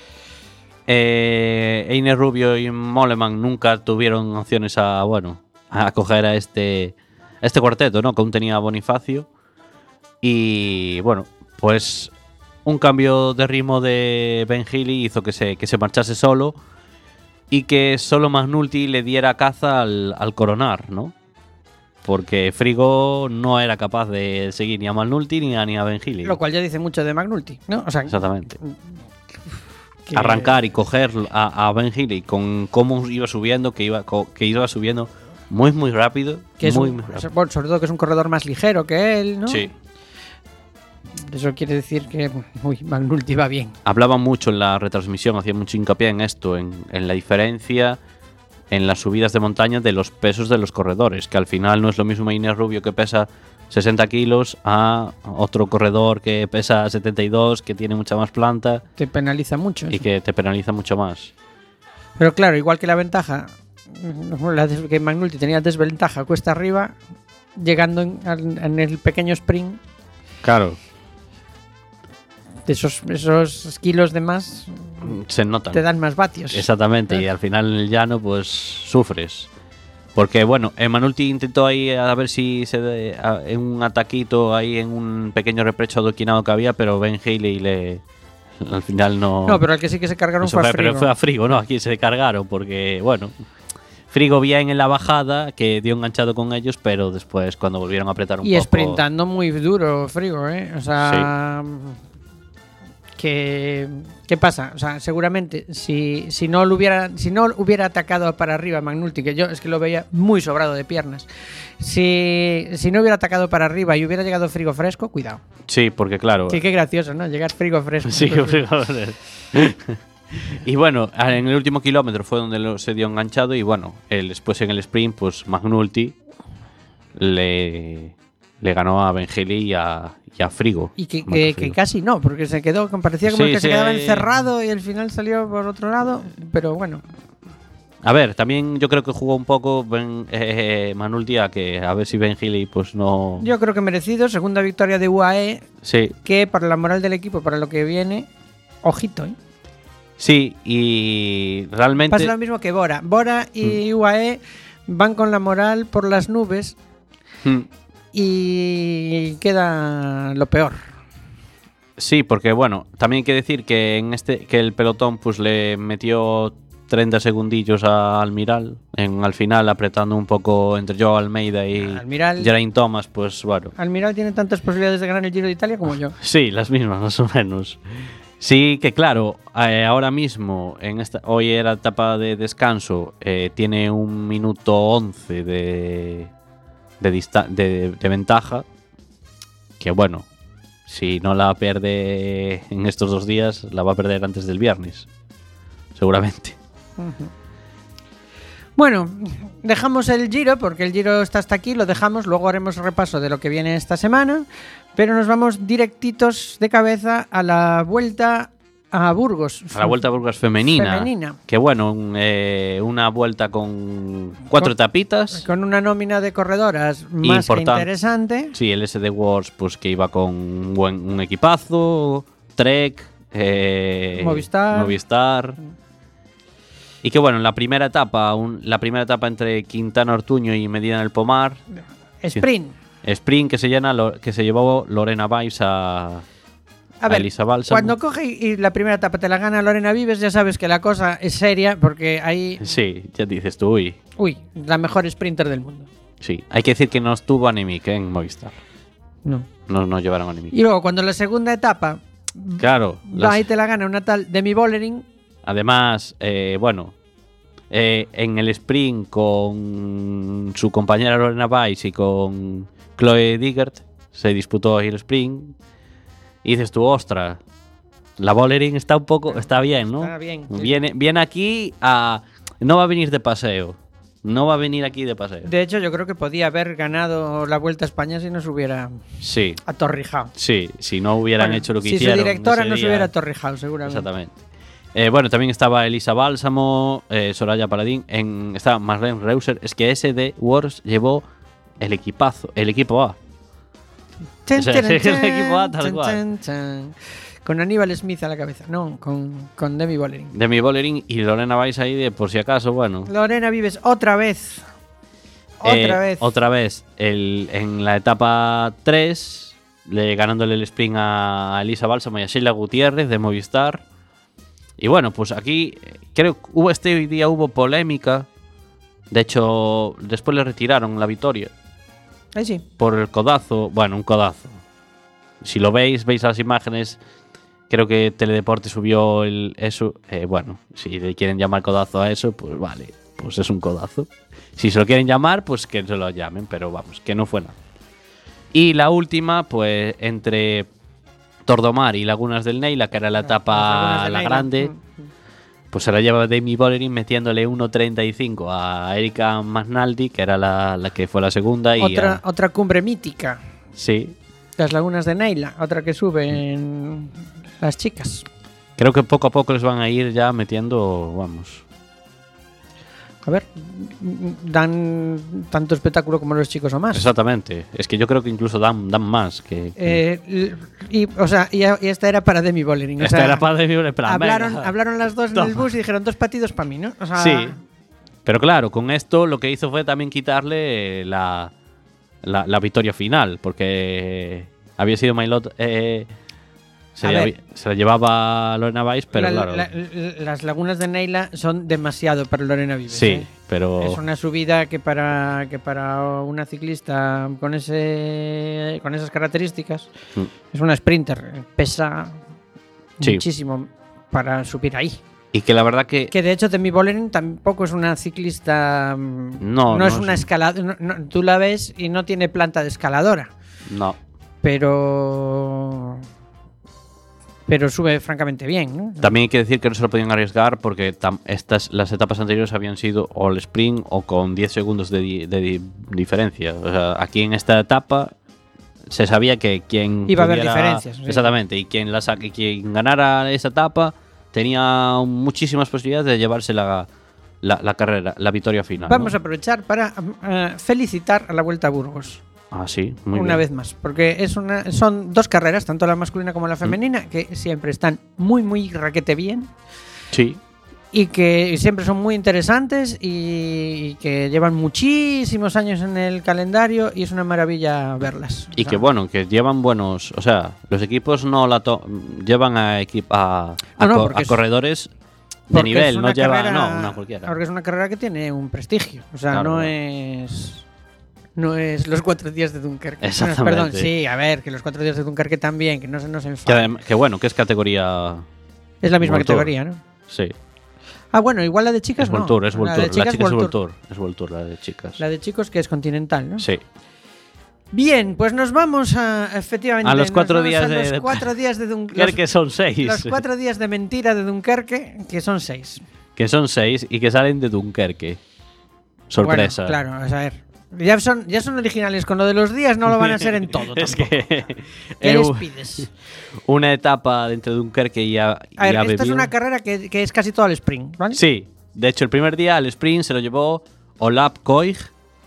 Eh, Einer Rubio y Moleman nunca tuvieron opciones a, bueno, a coger a este, a este cuarteto, ¿no? Que aún tenía Bonifacio. Y bueno, pues un cambio de ritmo de Ben Healy hizo que se, que se marchase solo y que solo McNulty le diera caza al, al coronar, ¿no? porque Frigo no era capaz de seguir ni a McNulty ni a, ni a Ben Healy. Lo cual ya dice mucho de McNulty, ¿no? O sea, exactamente. que- Arrancar y coger a, a Ben Healy con cómo iba subiendo, que iba, co- que iba subiendo muy, muy rápido. que es muy, un- muy rápido. bueno, sobre todo que es un corredor más ligero que él, ¿no? Sí. Eso quiere decir que uy, McNulty va bien. Hablaba mucho en la retransmisión, hacía mucho hincapié en esto, en, en la diferencia en las subidas de montaña de los pesos de los corredores, que al final no es lo mismo Inés Rubio, que pesa sesenta kilos, a otro corredor que pesa setenta y dos, que tiene mucha más planta Te penaliza mucho. y eso. que te penaliza mucho más. Pero claro, igual que la ventaja, la des- que McNulty tenía desventaja cuesta arriba, llegando en, al- en el pequeño sprint, Claro. de esos, esos kilos de más Se notan. te dan más vatios. Exactamente, y al final en el llano pues sufres. Porque bueno, Manulti intentó ahí a ver si se de, a, en un ataquito ahí en un pequeño reprecho adoquinado que había, pero Ben Haley le al final no. No, pero el que sí que se cargaron eso fue a fue, pero Frigo. fue a Frigo, ¿no? Aquí se cargaron porque bueno, Frigo bien en la bajada, que dio enganchado con ellos, pero después cuando volvieron a apretar un Y poco. sprintando muy duro Frigo, ¿eh? O sea, que ¿qué pasa? O sea, seguramente si, si no lo hubiera si no hubiera atacado para arriba McNulty, que yo es que lo veía muy sobrado de piernas. Si, si no hubiera atacado para arriba y hubiera llegado Frigo fresco, cuidado. Sí, porque claro. Que qué gracioso, ¿no? Llegar Frigo fresco. Sí, Frigo. Y bueno, en el último kilómetro fue donde lo, se dio enganchado y bueno, el, después en el sprint, pues McNulty le, le ganó a Ben Haley y a, y a Frigo. Y que, Marco que, Frigo. que casi no, porque se quedó, parecía como Sí, que se sí. quedaba encerrado y al final salió por otro lado, pero bueno. A ver, también yo creo que jugó un poco Ben, eh, McNulty a que a ver si Ben Haley pues no... Yo creo que merecido, segunda victoria de U A E, Sí, que para la moral del equipo, para lo que viene, ojito, ¿eh? sí, y realmente... Pasa lo mismo que Bora. Bora y Mm. U A E van con la moral por las nubes Hmm. y queda lo peor. Sí, porque bueno, también hay que decir que en este que el pelotón pues le metió treinta segundillos a Almiral en al final apretando un poco entre Joe Almeida y Almiral- Geraint Thomas, pues bueno. Almiral tiene tantas posibilidades de ganar el Giro de Italia como yo. Sí, las mismas más o menos. Sí, que claro, eh, ahora mismo en esta hoy era etapa de descanso, eh, tiene un minuto once de de, dista- de de ventaja, que bueno, si no la pierde en estos dos días, la va a perder antes del viernes, seguramente. Ujú. Bueno, dejamos el Giro porque el Giro está hasta aquí, lo dejamos, luego haremos repaso de lo que viene esta semana, pero nos vamos directitos de cabeza a la vuelta a Burgos. A la Vuelta a Burgos femenina. Femenina. Que bueno, un, eh, una vuelta con cuatro Con- tapitas. Con una nómina de corredoras más que Importante. interesante. Sí, el S D Wars, pues que iba con un buen un equipazo, Trek, eh, Movistar. Movistar. Y que bueno, en la primera etapa, un- la primera etapa entre Quintana Ortuño y Medina del Pomar, Sprint. sprint que se llena, lo- que se llevó Lorena Vives a, A ver, Elisa Bálsamo. cuando coge y y la primera etapa te la gana Lorena Vives, ya sabes que la cosa es seria porque ahí, Sí, ya dices tú, uy. uy, la mejor sprinter del mundo. Sí, hay que decir que no estuvo Anemic en Movistar. No. No, no llevaron Anemic. Y luego cuando la segunda etapa Claro, va las- y te la gana una tal Demi Bollering, además, eh, bueno, eh, en el sprint con su compañera Lorena Vives y con Chloe Diggert se disputó ahí el sprint. Y dices tú, ostras, la Bollering está un poco, está bien, ¿no? Está bien, sí. Viene, viene aquí a... No va a venir de paseo. No va a venir aquí de paseo. de hecho yo creo que podía haber ganado la Vuelta a España si no se hubiera Sí, atorrijado. sí, si no hubieran Bueno, hecho lo que si hicieron. su directora ese no se día. hubiera atorrijado, seguramente. Exactamente. Eh, bueno, también estaba Elisa Bálsamo, eh, Soraya Paladín, en, estaba Marlene Reuser. Es que S D Wars llevó el equipazo, el equipo A. Chan, O sea, chan, el chan, equipo A tal chan, cual. chan, chan. Con Aníbal Smith a la cabeza. No, con, con Demi Bollering. Demi Bollering y Lorena Vives ahí de por si acaso, bueno. Lorena Vives, otra vez. Eh, Otra vez. Otra vez. El, en la etapa tres, le, ganándole el sprint a Elisa Bálsamo y a Sheila Gutiérrez de Movistar. Y bueno, pues aquí eh, creo que hubo, este día hubo polémica. De hecho, después le retiraron la victoria. Ahí sí. por el codazo, bueno, un codazo. Si lo veis, veis las imágenes, creo que Teledeporte subió el, eso. Eh, bueno, si le quieren llamar codazo a eso, pues vale, pues es un codazo. Si se lo quieren llamar, pues que se lo llamen, pero vamos, que no fue nada. Y la última, pues entre Tordomar y Lagunas del Neila, que era la etapa la grande, pues se la lleva Demi Vollering metiéndole uno treinta y cinco a Erika McNulty, que era la, la que fue la segunda. Y otra, a, otra cumbre mítica. Sí. Las Lagunas de Neila, otra que suben las chicas. Creo que poco a poco les van a ir ya metiendo, vamos. A ver, dan tanto espectáculo como los chicos o más. Exactamente. Es que yo creo que incluso dan, dan más que. que... Eh, y, o sea, y, y esta era para Demi Vollering. Esta o sea, era para Demi Vollering. Hablaron, hablaron las dos en Toma. el bus y dijeron dos partidos para mí, ¿no? O sea, sí. Pero claro, con esto lo que hizo fue también quitarle la, la, la victoria final, porque había sido Maillot. Eh, Se, la, se la llevaba Lorena Vives, pero la, claro. La, la, las Lagunas de Neila son demasiado para Lorena Vives. Sí, ¿eh? pero. Es una subida que para que para una ciclista con ese con esas características mm. es una sprinter. Pesa sí. muchísimo para subir ahí. Y que la verdad que. Que de hecho Demi Vollering tampoco es una ciclista. No, no, no es una escaladora. No, no, tú la ves y no tiene planta de escaladora. No. Pero. Pero sube francamente bien, ¿no? También hay que decir que no se lo podían arriesgar porque tam, estas, las etapas anteriores habían sido o el sprint o con diez segundos de, di, de di, diferencia. O sea, aquí en esta etapa se sabía que quien iba pudiera, a haber diferencias. ¿Sí? Exactamente, y quien, la, quien ganara esa etapa tenía muchísimas posibilidades de llevarse la, la, la carrera, la victoria final. Vamos ¿no? a aprovechar para uh, felicitar a la Vuelta a Burgos. Ah, sí, muy una bien. vez más, porque es una, son dos carreras, tanto la masculina como la femenina, mm. que siempre están muy, muy raquete bien. Sí. Y que siempre son muy interesantes y, y que llevan muchísimos años en el calendario y es una maravilla verlas. Y o sea, que bueno, que llevan buenos, o sea, los equipos no la to llevan a, a, a, ah, no, co a corredores de nivel, no lleva, carrera, no, una cualquiera. Porque es una carrera que tiene un prestigio, o sea, claro, no claro. es... No es los cuatro días de Dunkerque. Exactamente. Perdón, sí, a ver, que los cuatro días de Dunkerque también, que no se nos Que, enfaden. que bueno, que es categoría... Es la misma categoría, ¿no? Sí. Ah, bueno, igual la de chicas es no. World Tour, es World Tour. La, de la chica es World Tour. Es World Tour, la de chicas. La de chicos que es continental, ¿no? Sí. Bien, pues nos vamos a, efectivamente... A los cuatro días a de... los cuatro días de Dunkerque. Que son seis. Los cuatro días de mentira de Dunkerque, que son seis. Que son seis y que salen de Dunkerque. Sorpresa. Bueno, claro, a ver... Ya son, ya son originales con lo de los días, no lo van a ser en todo. Es que ¿Qué les pides? Una etapa entre Dunkerque y a, a ver, y a esta es una carrera que, que es casi todo el sprint, ¿vale? Sí, de hecho el primer día al sprint se lo llevó Olap Koig,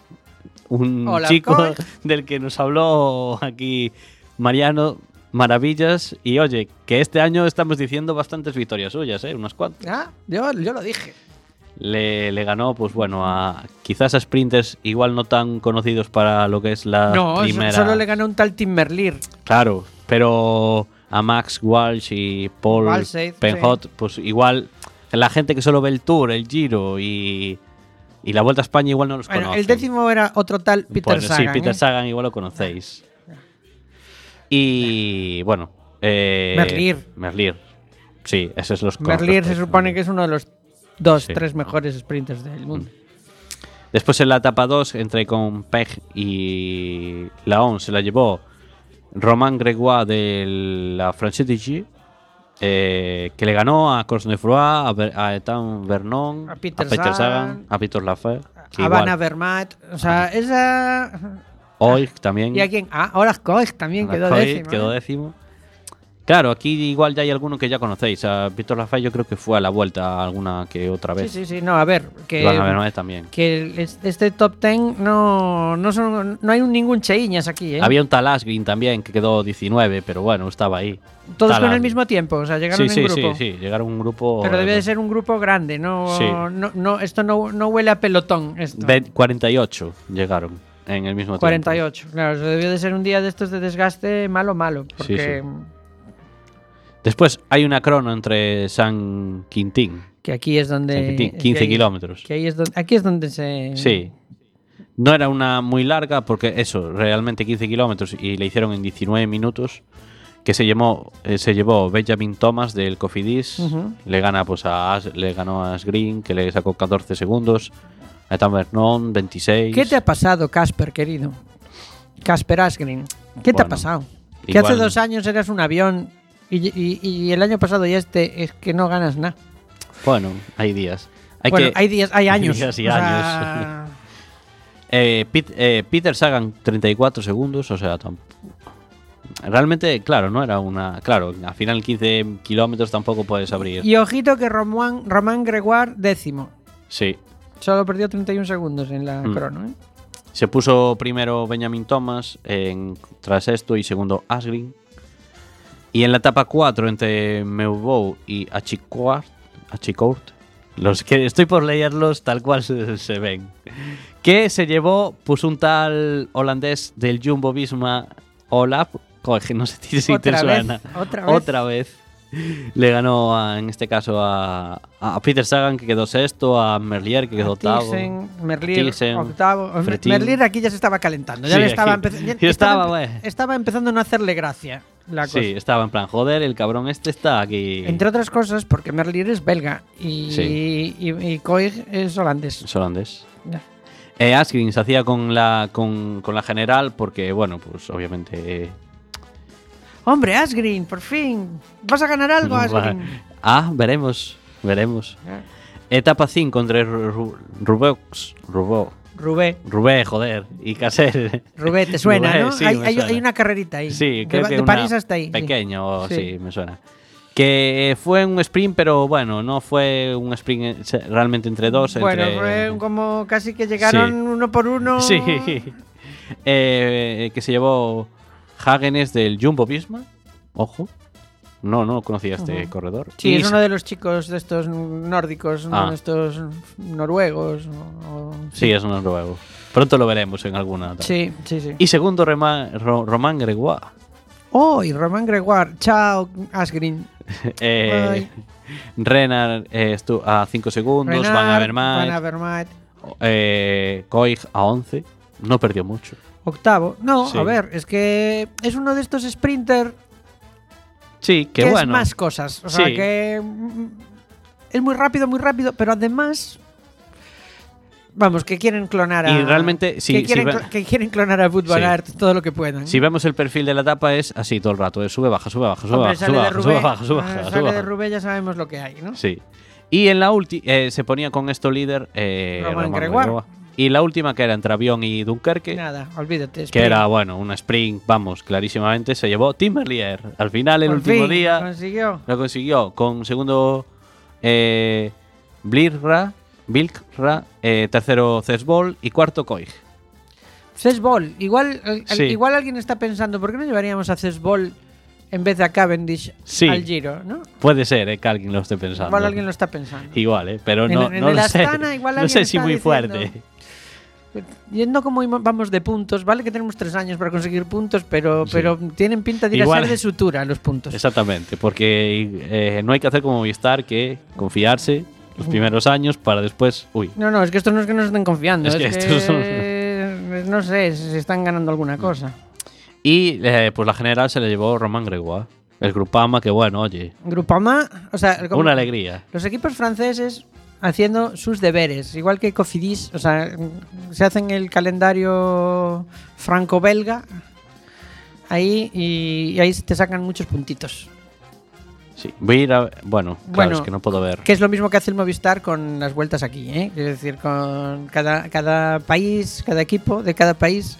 un Olap chico Koig. del que nos habló aquí Mariano maravillas. Y oye, que este año estamos diciendo bastantes victorias suyas, ¿eh? Unas cuantas. Ah, yo, yo lo dije. Le, le ganó, pues bueno, a quizás a sprinters igual no tan conocidos para lo que es la no, primera. No, solo le ganó un tal Tim Merlier. Claro, pero a Max Walsh y Paul Walsh, Penhot, sí. Pues igual la gente que solo ve el Tour, el Giro y, y la Vuelta a España igual no los bueno, conoce. el décimo era otro tal Peter bueno, Sagan. Sí, Peter ¿eh? Sagan igual lo conocéis. Y bueno, eh, Merlier. Merlier. Sí, esos los Merlier se conozco. supone que es uno de los dos, sí. tres mejores sprinters del mundo. Después en la etapa dos, entre con Peg y Laon, se la llevó Romain Gregoire de la Française G, eh, que le ganó a Cosnefroy, a, a Ethan Vernon, a Peter, a Peter Sagan, Sagan, a Peter Lafay, a Vanna Vermaat. O sea, esa. Oig también. ¿Y a quién? Ah, ahora Koig también Ahora quedó Koig décimo. Quedó ¿eh? décimo. Claro, aquí igual ya hay alguno que ya conocéis. A Víctor Lafay yo creo que fue a la Vuelta alguna que otra vez. Sí, sí, sí. No, a ver. Que, Van a ver, ¿no? También. Que este top ten no, no, son, no hay un, ningún Cheiñas aquí, ¿eh? Había un tal Asgreen también que quedó diecinueve, pero bueno, estaba ahí. Todos tal con el Asgreen. mismo tiempo, o sea, llegaron sí, sí, en grupo. Sí, sí, llegaron un grupo. Pero debe de ser un grupo grande, no, Sí. no, no esto no, no huele a pelotón. Esto. cuarenta y ocho llegaron en el mismo cuarenta y tiempo. ocho, claro, eso debió de ser un día de estos de desgaste malo, malo. Porque Sí, sí. Después hay una crono entre San Quintín. que aquí es donde. San Quintín, quince que ahí- kilómetros. Que ahí es donde, aquí es donde se. Sí. No era una muy larga porque eso, realmente quince kilómetros y le hicieron en diecinueve minutos, que se llevó, eh, se llevó Benjamin Thomas del Cofidis, Ujú. le gana pues a As- le ganó a Asgreen, que le sacó catorce segundos, a Ethan Vernon veintiséis. ¿Qué te ha pasado, Casper, querido? Casper Asgreen. ¿Qué te ha Bueno, pasado? Que igual- hace dos años eras un avión y, y- y el año pasado y este es que no ganas nada. Bueno, hay días. Hay Bueno, que, hay días, hay años. días y o sea, años. Eh, Pit- eh, Peter Sagan treinta y cuatro segundos, o sea, tam- realmente, claro, no era una... Claro, al final quince kilómetros tampoco puedes abrir. y ojito que Román, Román Gregoire décimo. Sí. Solo perdió treinta y uno segundos en la Mm. crono, ¿eh? Se puso primero Benjamin Thomas, en, tras esto, y segundo Asgreen. Y en la etapa cuatro, entre Meubou y Achicourt, Achicourt, los que estoy por leerlos tal cual se, se ven, que se llevó pues un tal holandés del Jumbo Visma, Olaf, coge, no sé si te Otra vez, suena, otra vez. otra vez. Le ganó a- en este caso a, a Peter Sagan, que quedó sexto, a Merlier, que quedó octavo. Thyssen, Merlier, Thyssen, octavo. Fretin. Merlier aquí ya se estaba calentando. Ya Sí, le estaba, aquí- empeza- ya- ya estaba, empe- güey. estaba empezando a no hacerle gracia la cosa. Sí, estaba en plan, joder, el cabrón este está aquí. Entre otras cosas, porque Merlier es belga y, Sí. y, y Koig es holandés. Es holandés. Ya. Eh, Asgreen se hacía con la, con, con la general porque, bueno, pues obviamente... eh, Hombre, Asgreen, por fin. ¿Vas a ganar algo, va- Asgreen? Ah, veremos, veremos. Etapa cinco entre Ru- Rubex, Rubó, Rubé. Rubé, joder, y Caser. Rubé, te suena, Rubé, ¿no? sí, hay, me hay- suena. hay una carrerita ahí. Sí, de, creo Ba- que de una París hasta ahí. sí. pequeño, sí. Sí. me suena. Que fue un sprint, pero bueno, no fue un sprint eh, se- realmente entre dos. Bueno, entre... fue como casi que llegaron Sí. uno por uno. Sí. Eh, que se llevó Hagenes del Jumbo Visma. Ojo. No, no conocía este Ujú. corredor. Sí, Y es se- uno de los chicos de estos nórdicos, Ah. ¿no? De estos noruegos. o- o- Sí, es un noruego. Pronto lo veremos en alguna. tal. Sí, sí, sí. Y segundo, Rema- Ro- Román Gregoire. Oh, y Román Gregoire. Chao, Asgreen. Eh, Renard eh, estuvo a cinco segundos. Van Renard, a ver más. Van Avermaet. Eh, Koig a once. No perdió mucho. Octavo. No, Sí. a ver, es que es uno de estos sprinter Sí, que que es bueno. más cosas. O sea, Sí. que mm, es muy rápido, muy rápido, pero además... Vamos, que quieren clonar a... Y realmente, sí, que, quieren, sí, ve- cl- que quieren clonar a Wout van Sí. Aert todo lo que puedan. Si vemos el perfil de la etapa es así todo el rato. Es sube, baja, sube, baja, sube, Hombre, baja, sale sube, de baja, Roubaix, sube, baja, sube, ah, baja, sube, sale de baja. Roubaix, ya sabemos lo que hay, ¿no? Sí. Y en la última se ponía con esto líder eh, Román Román Gregoire. Gregoire. Y la última, que era entre Avión y Dunkerque, Nada, olvídate. que sprint. era, bueno, una sprint, vamos, clarísimamente, se llevó Tim Merlier. Al final, el Por último fin, día, consiguió. lo consiguió con segundo eh, Blirra, Bilkra, eh, tercero Cesbol y cuarto Koig. Cesbol. Igual, al- Sí. igual alguien está pensando, ¿por qué no llevaríamos a Cesbol en vez de a Cavendish Sí. al Giro, ¿no? Puede ser, eh, que alguien lo esté pensando. Igual alguien lo está pensando. Igual, eh, pero En- no, en no el lo sé. Astana igual No alguien sé si está muy diciendo- fuerte. Yendo como ima- vamos de puntos, vale que tenemos tres años para conseguir puntos, pero, Sí. pero tienen pinta de ir Igual- a ser de sutura los puntos. Exactamente, porque eh, no hay que hacer como Movistar, que confiarse los primeros años para después... Uy, No, no, es que esto no es que nos estén confiando, Es es, que que, estos son- no sé, si se están ganando alguna cosa. y eh, pues la general se le llevó Román Gregoire. El Grupama, que bueno, oye, Grupama, o sea, como- una alegría. los equipos franceses haciendo sus deberes, igual que Cofidis, o sea, se hacen el calendario franco-belga ahí y, y ahí te sacan muchos puntitos. Sí, voy a ir a... Bueno, claro, Bueno, es que no puedo ver. Que es lo mismo que hace el Movistar con las vueltas aquí, ¿eh? Es decir, con cada, cada país, cada equipo de cada país,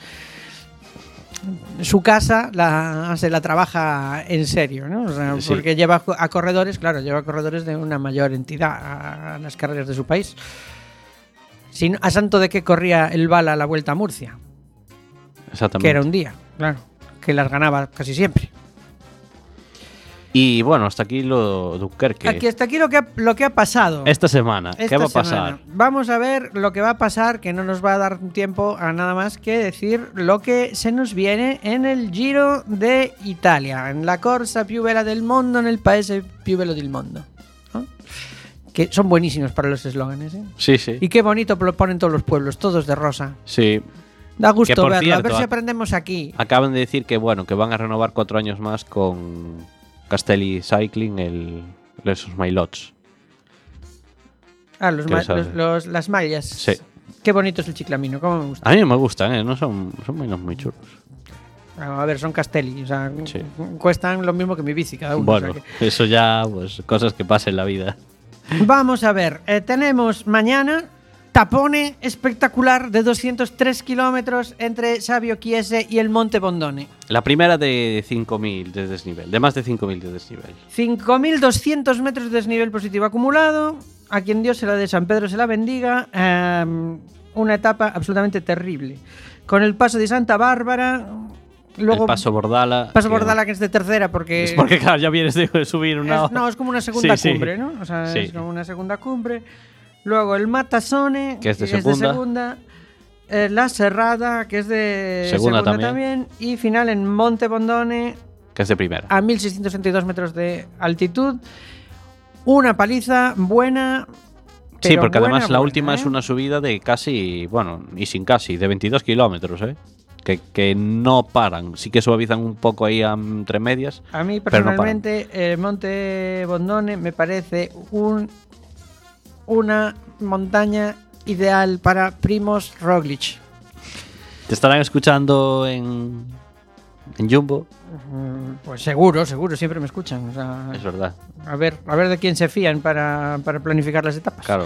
su casa la, se la trabaja en serio, ¿no? O sea, Sí. porque lleva a corredores, claro, lleva a corredores de una mayor entidad a, a las carreras de su país. Si no- a santo de que corría el Bala a la Vuelta a Murcia, Exactamente. que era un día, claro, que las ganaba casi siempre. Y bueno, hasta aquí lo Dunkerque. Aquí hasta aquí lo que ha, lo que ha pasado. Esta semana, ¿qué Esta va a pasar? semana. Vamos a ver lo que va a pasar, que no nos va a dar tiempo a nada más que decir lo que se nos viene en el Giro de Italia, en la Corsa più bella del mondo, en el paese più bello del mondo. ¿no? que son buenísimos para los eslóganes, ¿eh? Sí, sí. Y qué bonito lo ponen todos los pueblos, todos de rosa. Sí. Da gusto Que, por verlo, cierto, a ver si ac- aprendemos aquí. Acaban de decir que bueno, que van a renovar cuatro años más con Castelli Cycling el esos Mailots. Ah, los ¿Qué ma- sabe? los- los- las mallas. Sí. Qué bonito es el chiclamino, cómo me gusta. A mí me gustan, ¿eh? No son, son menos muy chulos. A ver, son Castelli, o sea, Sí. cuestan lo mismo que mi bici cada uno. Bueno, o sea que- eso ya, pues, cosas que pasan en la vida. Vamos a ver, eh, tenemos mañana tapone espectacular de doscientos tres kilómetros entre Sabio Chiese y el Monte Bondone. La primera de cinco mil de desnivel, de más de cinco mil de desnivel. cinco mil doscientos metros de desnivel positivo acumulado. A quien Dios se la de San Pedro se la bendiga. Eh, una etapa absolutamente terrible. Con el paso de Santa Bárbara. Luego, el paso Bordala. paso que- Bordala, que es de tercera, porque. Es porque, claro, ya vienes de subir una. es- no, es como una segunda Sí, sí. cumbre, ¿no? O sea, Sí. es como una segunda cumbre. Luego el Matasone, Que es de segunda. segunda. Eh, la Serrada, que es de Segunda segunda, también. también. Y final en Monte Bondone, Que es de primera. a mil seiscientos sesenta y dos metros de altitud. Una paliza buena. Sí, pero porque buena, además la buena, última ¿eh? es una subida de casi, bueno, y sin casi, de veintidós kilómetros, ¿eh? Que, que no paran. Sí que suavizan un poco ahí a- entre medias. A mí pero no paran. personalmente el Monte Bondone me parece un una montaña ideal para Primoz Roglic. Te estarán escuchando en, en Jumbo. Mm, Pues seguro, seguro, siempre me escuchan. O sea, Es verdad, a ver, a ver de quién se fían para, para planificar las etapas. claro.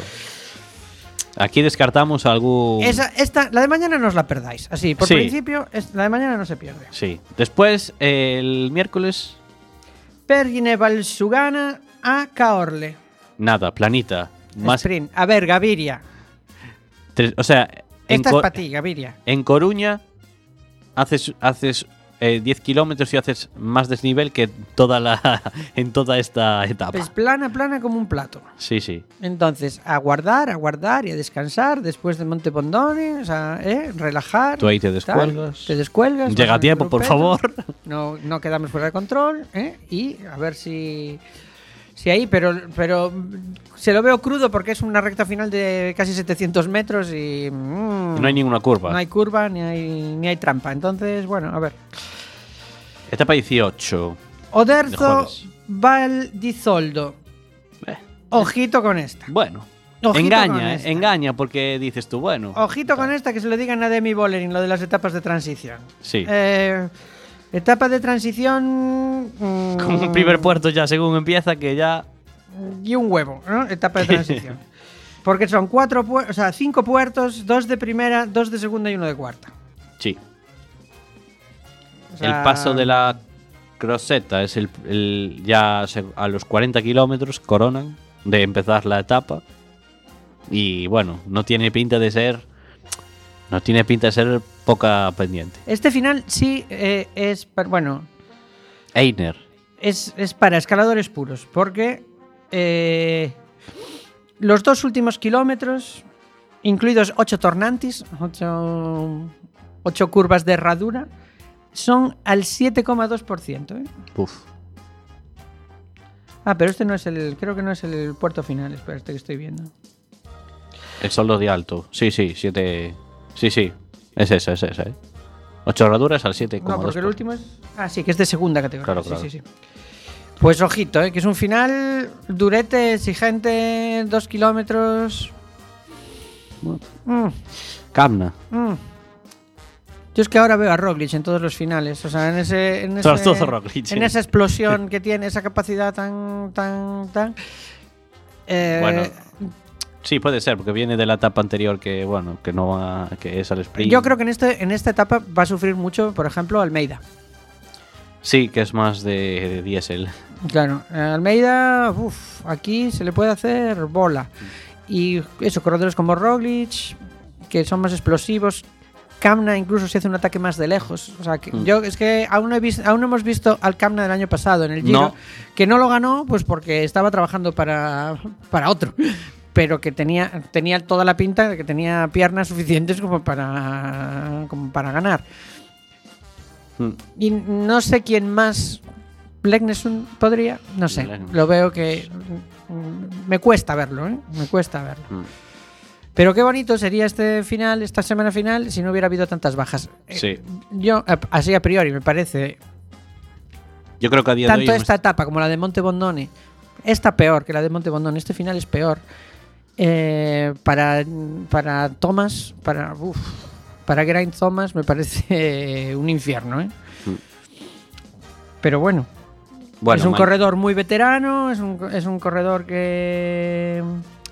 Aquí descartamos algún. Esa, esta, la de mañana no os la perdáis. Así, por Sí. principio, es- la de mañana no se pierde. Sí. Después, el miércoles, Pergine Valsugana a Caorle. nada, planita. Más Sprint. A ver, Gaviria. tres- o sea, en, Esta Co- es para ti, Gaviria. en Coruña haces, haces eh, diez kilómetros y haces más desnivel que toda la, en toda esta etapa. Es plana, plana como un plato. Sí, sí. Entonces, a guardar, a guardar y a descansar después de Monte Bondone, o sea, ¿eh? relajar. Tú ahí te tal, descuelgas. te descuelgas. Llega vas a en tiempo, por grupeto, favor. No, no quedamos fuera de control, ¿eh? Y a ver si. Si ahí, pero, pero mm, se lo veo crudo porque es una recta final de casi setecientos metros y. mm, No hay ninguna curva. No hay curva ni hay, ni hay trampa. Entonces, bueno, a ver. Etapa dieciocho. De Oderzo jueves. Val di Zoldo. Eh, Ojito con esta. bueno. Ojito con engaña, esta. eh, engaña porque dices tú, bueno. Ojito con esta, que se lo digan a Demi Bollering, lo de las etapas de transición. Sí. Eh, etapa de transición. mm, Como un primer puerto ya según empieza que ya. Y un huevo, ¿no? Etapa de transición. Porque son cuatro puertos, o sea, cinco puertos, dos de primera, dos de segunda y uno de cuarta. Sí. O sea, El paso de la Croseta es el, el- ya se- a los cuarenta kilómetros coronan de empezar la etapa. Y bueno, no tiene pinta de ser. No tiene pinta de ser poca pendiente. Este final sí eh, es. pa- Bueno, Einer. es, es para escaladores puros. Porque eh, los dos últimos kilómetros, incluidos ocho tornantes, ocho, ocho curvas de herradura, son al siete coma dos por ciento. ¿eh? Uf. Ah, pero este no es el. Creo que no es el puerto final. Espera, este que estoy viendo. El soldo de alto. Sí, sí, siete. Sí, sí. Es esa, es esa, ¿eh? ocho herraduras al siete coma dos. No, porque el último es. Ah, sí, que es de segunda categoría. Claro, sí, claro. sí, sí. Pues ojito, ¿eh? Que es un final durete, exigente, dos kilómetros. Mm, Camna. mm. Yo es que ahora veo a Roglic en todos los finales. O sea, en ese. En, Todo- ese, todo Roglic, sí. en esa explosión que tiene, esa capacidad tan. tan. tan. Eh, Bueno, sí, puede ser, porque viene de la etapa anterior que, bueno, que no va, que es al sprint. yo creo que en, este, en esta etapa va a sufrir mucho, por ejemplo, Almeida. Sí, que es más de, de diésel. Claro, eh, Almeida, uf, aquí se le puede hacer bola. Y eso, corredores como Roglic, que son más explosivos. Kamna incluso se hace un ataque más de lejos. O sea, que Mm. yo es que aún no, he vis- aún no hemos visto al Kamna del año pasado en el Giro, No. que no lo ganó pues porque estaba trabajando para, para otro. Pero que tenía, tenía toda la pinta de que tenía piernas suficientes como para, como para ganar. Mm. Y no sé quién más. Legnesun podría, no sé. Legnesun. Lo veo que me cuesta verlo, ¿eh? Me cuesta verlo. Mm. Pero qué bonito sería este final, esta semana final, si no hubiera habido tantas bajas. Sí. Eh, yo, así a priori, me parece. Yo creo que a día tanto de hoy esta etapa como la de Monte Bondone, esta peor que la de Monte Bondone, este final es peor. Eh, para para Thomas, para uf, para Geraint Thomas me parece un infierno, ¿eh? Mm. Pero bueno, bueno es un man. corredor muy veterano, es un, es un corredor que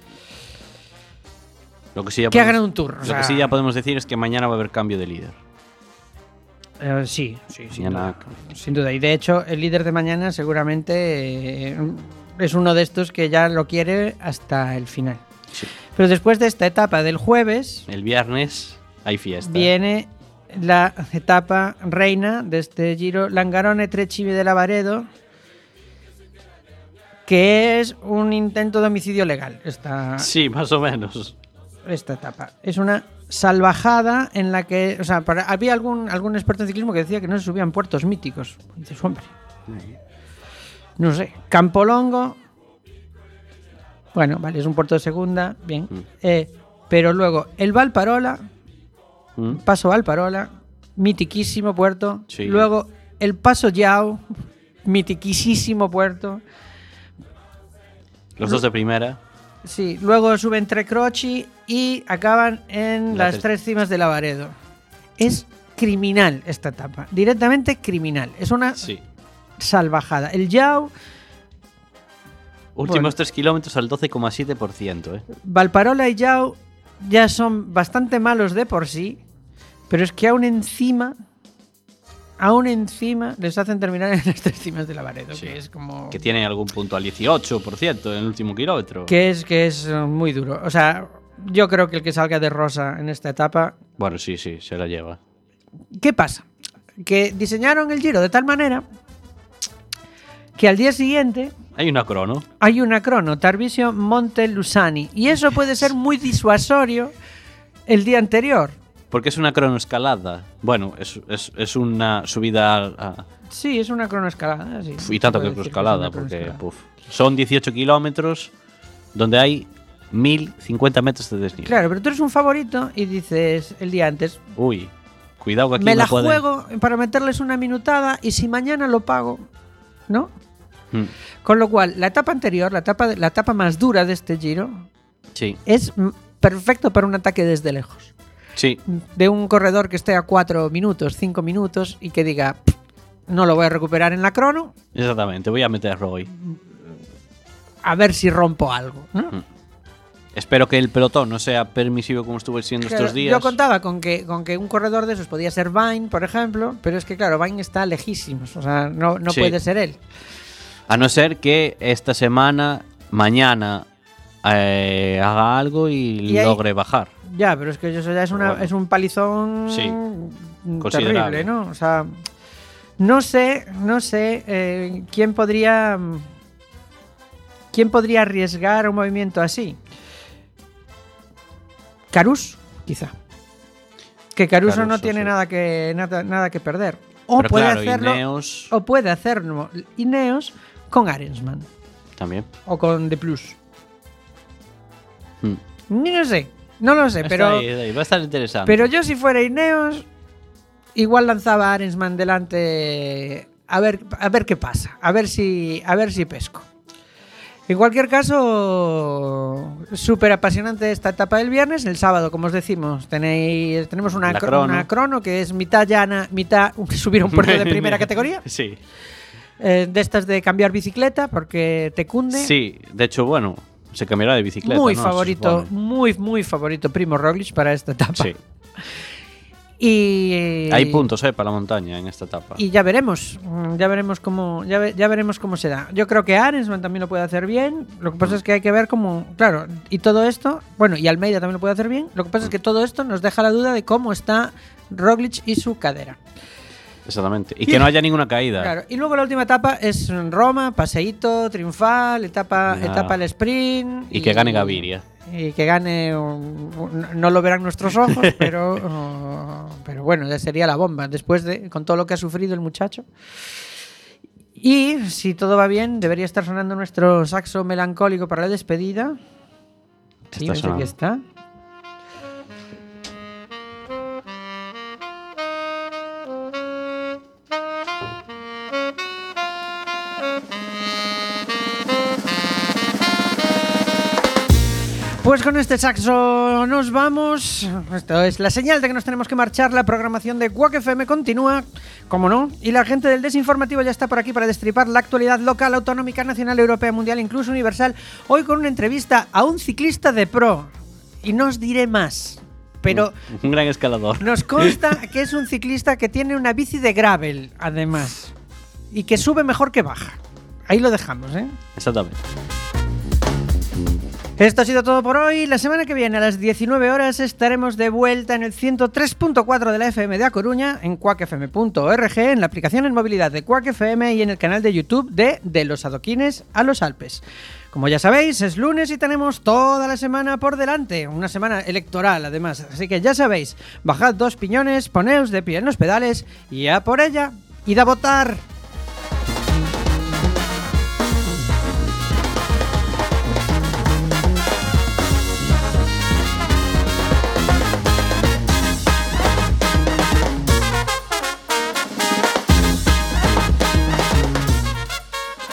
lo que sí ya que podemos, ha ganado un tour. Lo o sea, que sí ya podemos decir es que mañana va a haber cambio de líder. Uh, sí, sí, sin duda, sin duda. Y de hecho, el líder de mañana seguramente eh, es uno de estos que ya lo quiere hasta el final. Sí. Pero después de esta etapa del jueves, el viernes hay fiesta. Viene la etapa reina de este Giro, Langarone Trecime de Lavaredo, que es un intento de homicidio legal. Esta, sí, más o menos. Esta etapa. Es una salvajada en la que, o sea, para, había algún, algún experto en ciclismo que decía que no se subían puertos míticos. Dices, hombre, no sé, Campolongo, bueno, vale, es un puerto de segunda, bien, mm. eh, pero luego el Valparola, mm. Paso Valparola, mitiquísimo puerto, sí. Luego el Paso Yao, mitiquísimo puerto, los dos de primera. Sí, luego suben Tre Croci y acaban en la las tres... tres cimas de Lavaredo. Es criminal esta etapa, directamente criminal. Es una sí. salvajada. El Yao... Últimos bueno, tres kilómetros al doce coma siete por ciento. ¿eh? Valparola y Yao ya son bastante malos de por sí, pero es que aún encima... Aún encima les hacen terminar en las tres cimas de Lavaredo, sí. que es como... Que tiene algún punto al dieciocho por ciento en el último kilómetro. Que es, que es muy duro. O sea, yo creo que el que salga de rosa en esta etapa... Bueno, sí, sí, se la lleva. ¿Qué pasa? Que diseñaron el Giro de tal manera que al día siguiente... Hay una crono. Hay una crono, Tarvisio Monte Lusani. Y eso puede ser muy disuasorio el día anterior. Porque es una cronoescalada. Bueno, es, es, es una subida a, a... Sí, es una cronoescalada. Sí. Y tanto que cronoescalada, porque puf, son dieciocho kilómetros donde hay mil cincuenta metros de desnivel. Claro, pero tú eres un favorito y dices el día antes... Uy, cuidado que aquí me no la pueden... juego para meterles una minutada y si mañana lo pago, ¿no? Hmm. Con lo cual, la etapa anterior, la etapa, la etapa más dura de este Giro, sí. es perfecto para un ataque desde lejos. Sí. De un corredor que esté a cuatro minutos, cinco minutos y que diga, no lo voy a recuperar en la crono. Exactamente, voy a meterlo hoy. A ver si rompo algo, ¿no? Mm. Espero que el pelotón no sea permisivo como estuvo siendo claro, estos días. Yo contaba con que, con que un corredor de esos podía ser Vine, por ejemplo, pero es que claro, Vine está lejísimos, o sea, no, no sí. puede ser él. A no ser que esta semana, mañana, eh, haga algo y, y logre ahí... bajar. Ya, pero es que eso ya es, una, bueno. es un palizón sí, terrible, ¿no? O sea, no sé, no sé eh, quién podría quién podría arriesgar un movimiento así. Caruso, quizá. Que Caruso, Caruso no tiene sí. nada que nada, nada que perder. O pero puede claro, hacerlo. Ineos... O puede hacerlo Ineos con Arensman. También. O con The Plus. Hmm. Ni no sé. No lo sé, está pero... Ahí, ahí. Va a estar interesante. Pero yo si fuera Ineos, igual lanzaba a Arensman delante a ver, a ver qué pasa. A ver si, a ver si pesco. En cualquier caso, súper apasionante esta etapa del viernes. El sábado, como os decimos, tenéis, tenemos una, cr- crono. una crono que es mitad llana, mitad subir a un puerto de primera categoría. Sí. Eh, de estas de cambiar bicicleta, porque te cunde. Sí, de hecho, bueno... Se cambiará de bicicleta. Muy ¿no? favorito, muy, muy favorito Primo Roglic para esta etapa. Sí. Y hay puntos eh, para la montaña en esta etapa. Y ya veremos, ya veremos cómo, ya, ve, ya veremos cómo se da. Yo creo que Arensman también lo puede hacer bien. Lo que pasa mm. es que hay que ver cómo, claro, y todo esto, bueno, y Almeida también lo puede hacer bien. Lo que pasa mm. es que todo esto nos deja la duda de cómo está Roglic y su cadera. Exactamente. Y que no haya ninguna caída. Claro. Y luego la última etapa es Roma, paseíto, triunfal, etapa, ah. etapa al sprint. Y, y que gane Gaviria. Y que gane, un, un, no lo verán nuestros ojos, pero, uh, pero bueno, ya sería la bomba. Después de, con todo lo que ha sufrido el muchacho. Y si todo va bien, debería estar sonando nuestro saxo melancólico para la despedida. Sí, Está ese sonando. aquí está. Pues con este saxo nos vamos. Esto es la señal de que nos tenemos que marchar. La programación de Quack F M continúa, como no, y la gente del Desinformativo ya está por aquí para destripar la actualidad local, autonómica, nacional, europea, mundial, incluso universal. Hoy con una entrevista a un ciclista de pro. Y no os diré más, pero Un gran escalador. nos consta que es un ciclista que tiene una bici de gravel, además, y que sube mejor que baja. Ahí lo dejamos, ¿eh? Exactamente. Esto ha sido todo por hoy. La semana que viene a las diecinueve horas estaremos de vuelta en el ciento tres punto cuatro de la F M de A Coruña, en quack f m punto org, en la aplicación en movilidad de Quack F M y en el canal de YouTube de De los Adoquines a los Alpes. Como ya sabéis, es lunes y tenemos toda la semana por delante, una semana electoral además, así que ya sabéis, bajad dos piñones, poneos de pie en los pedales y a por ella, id a votar.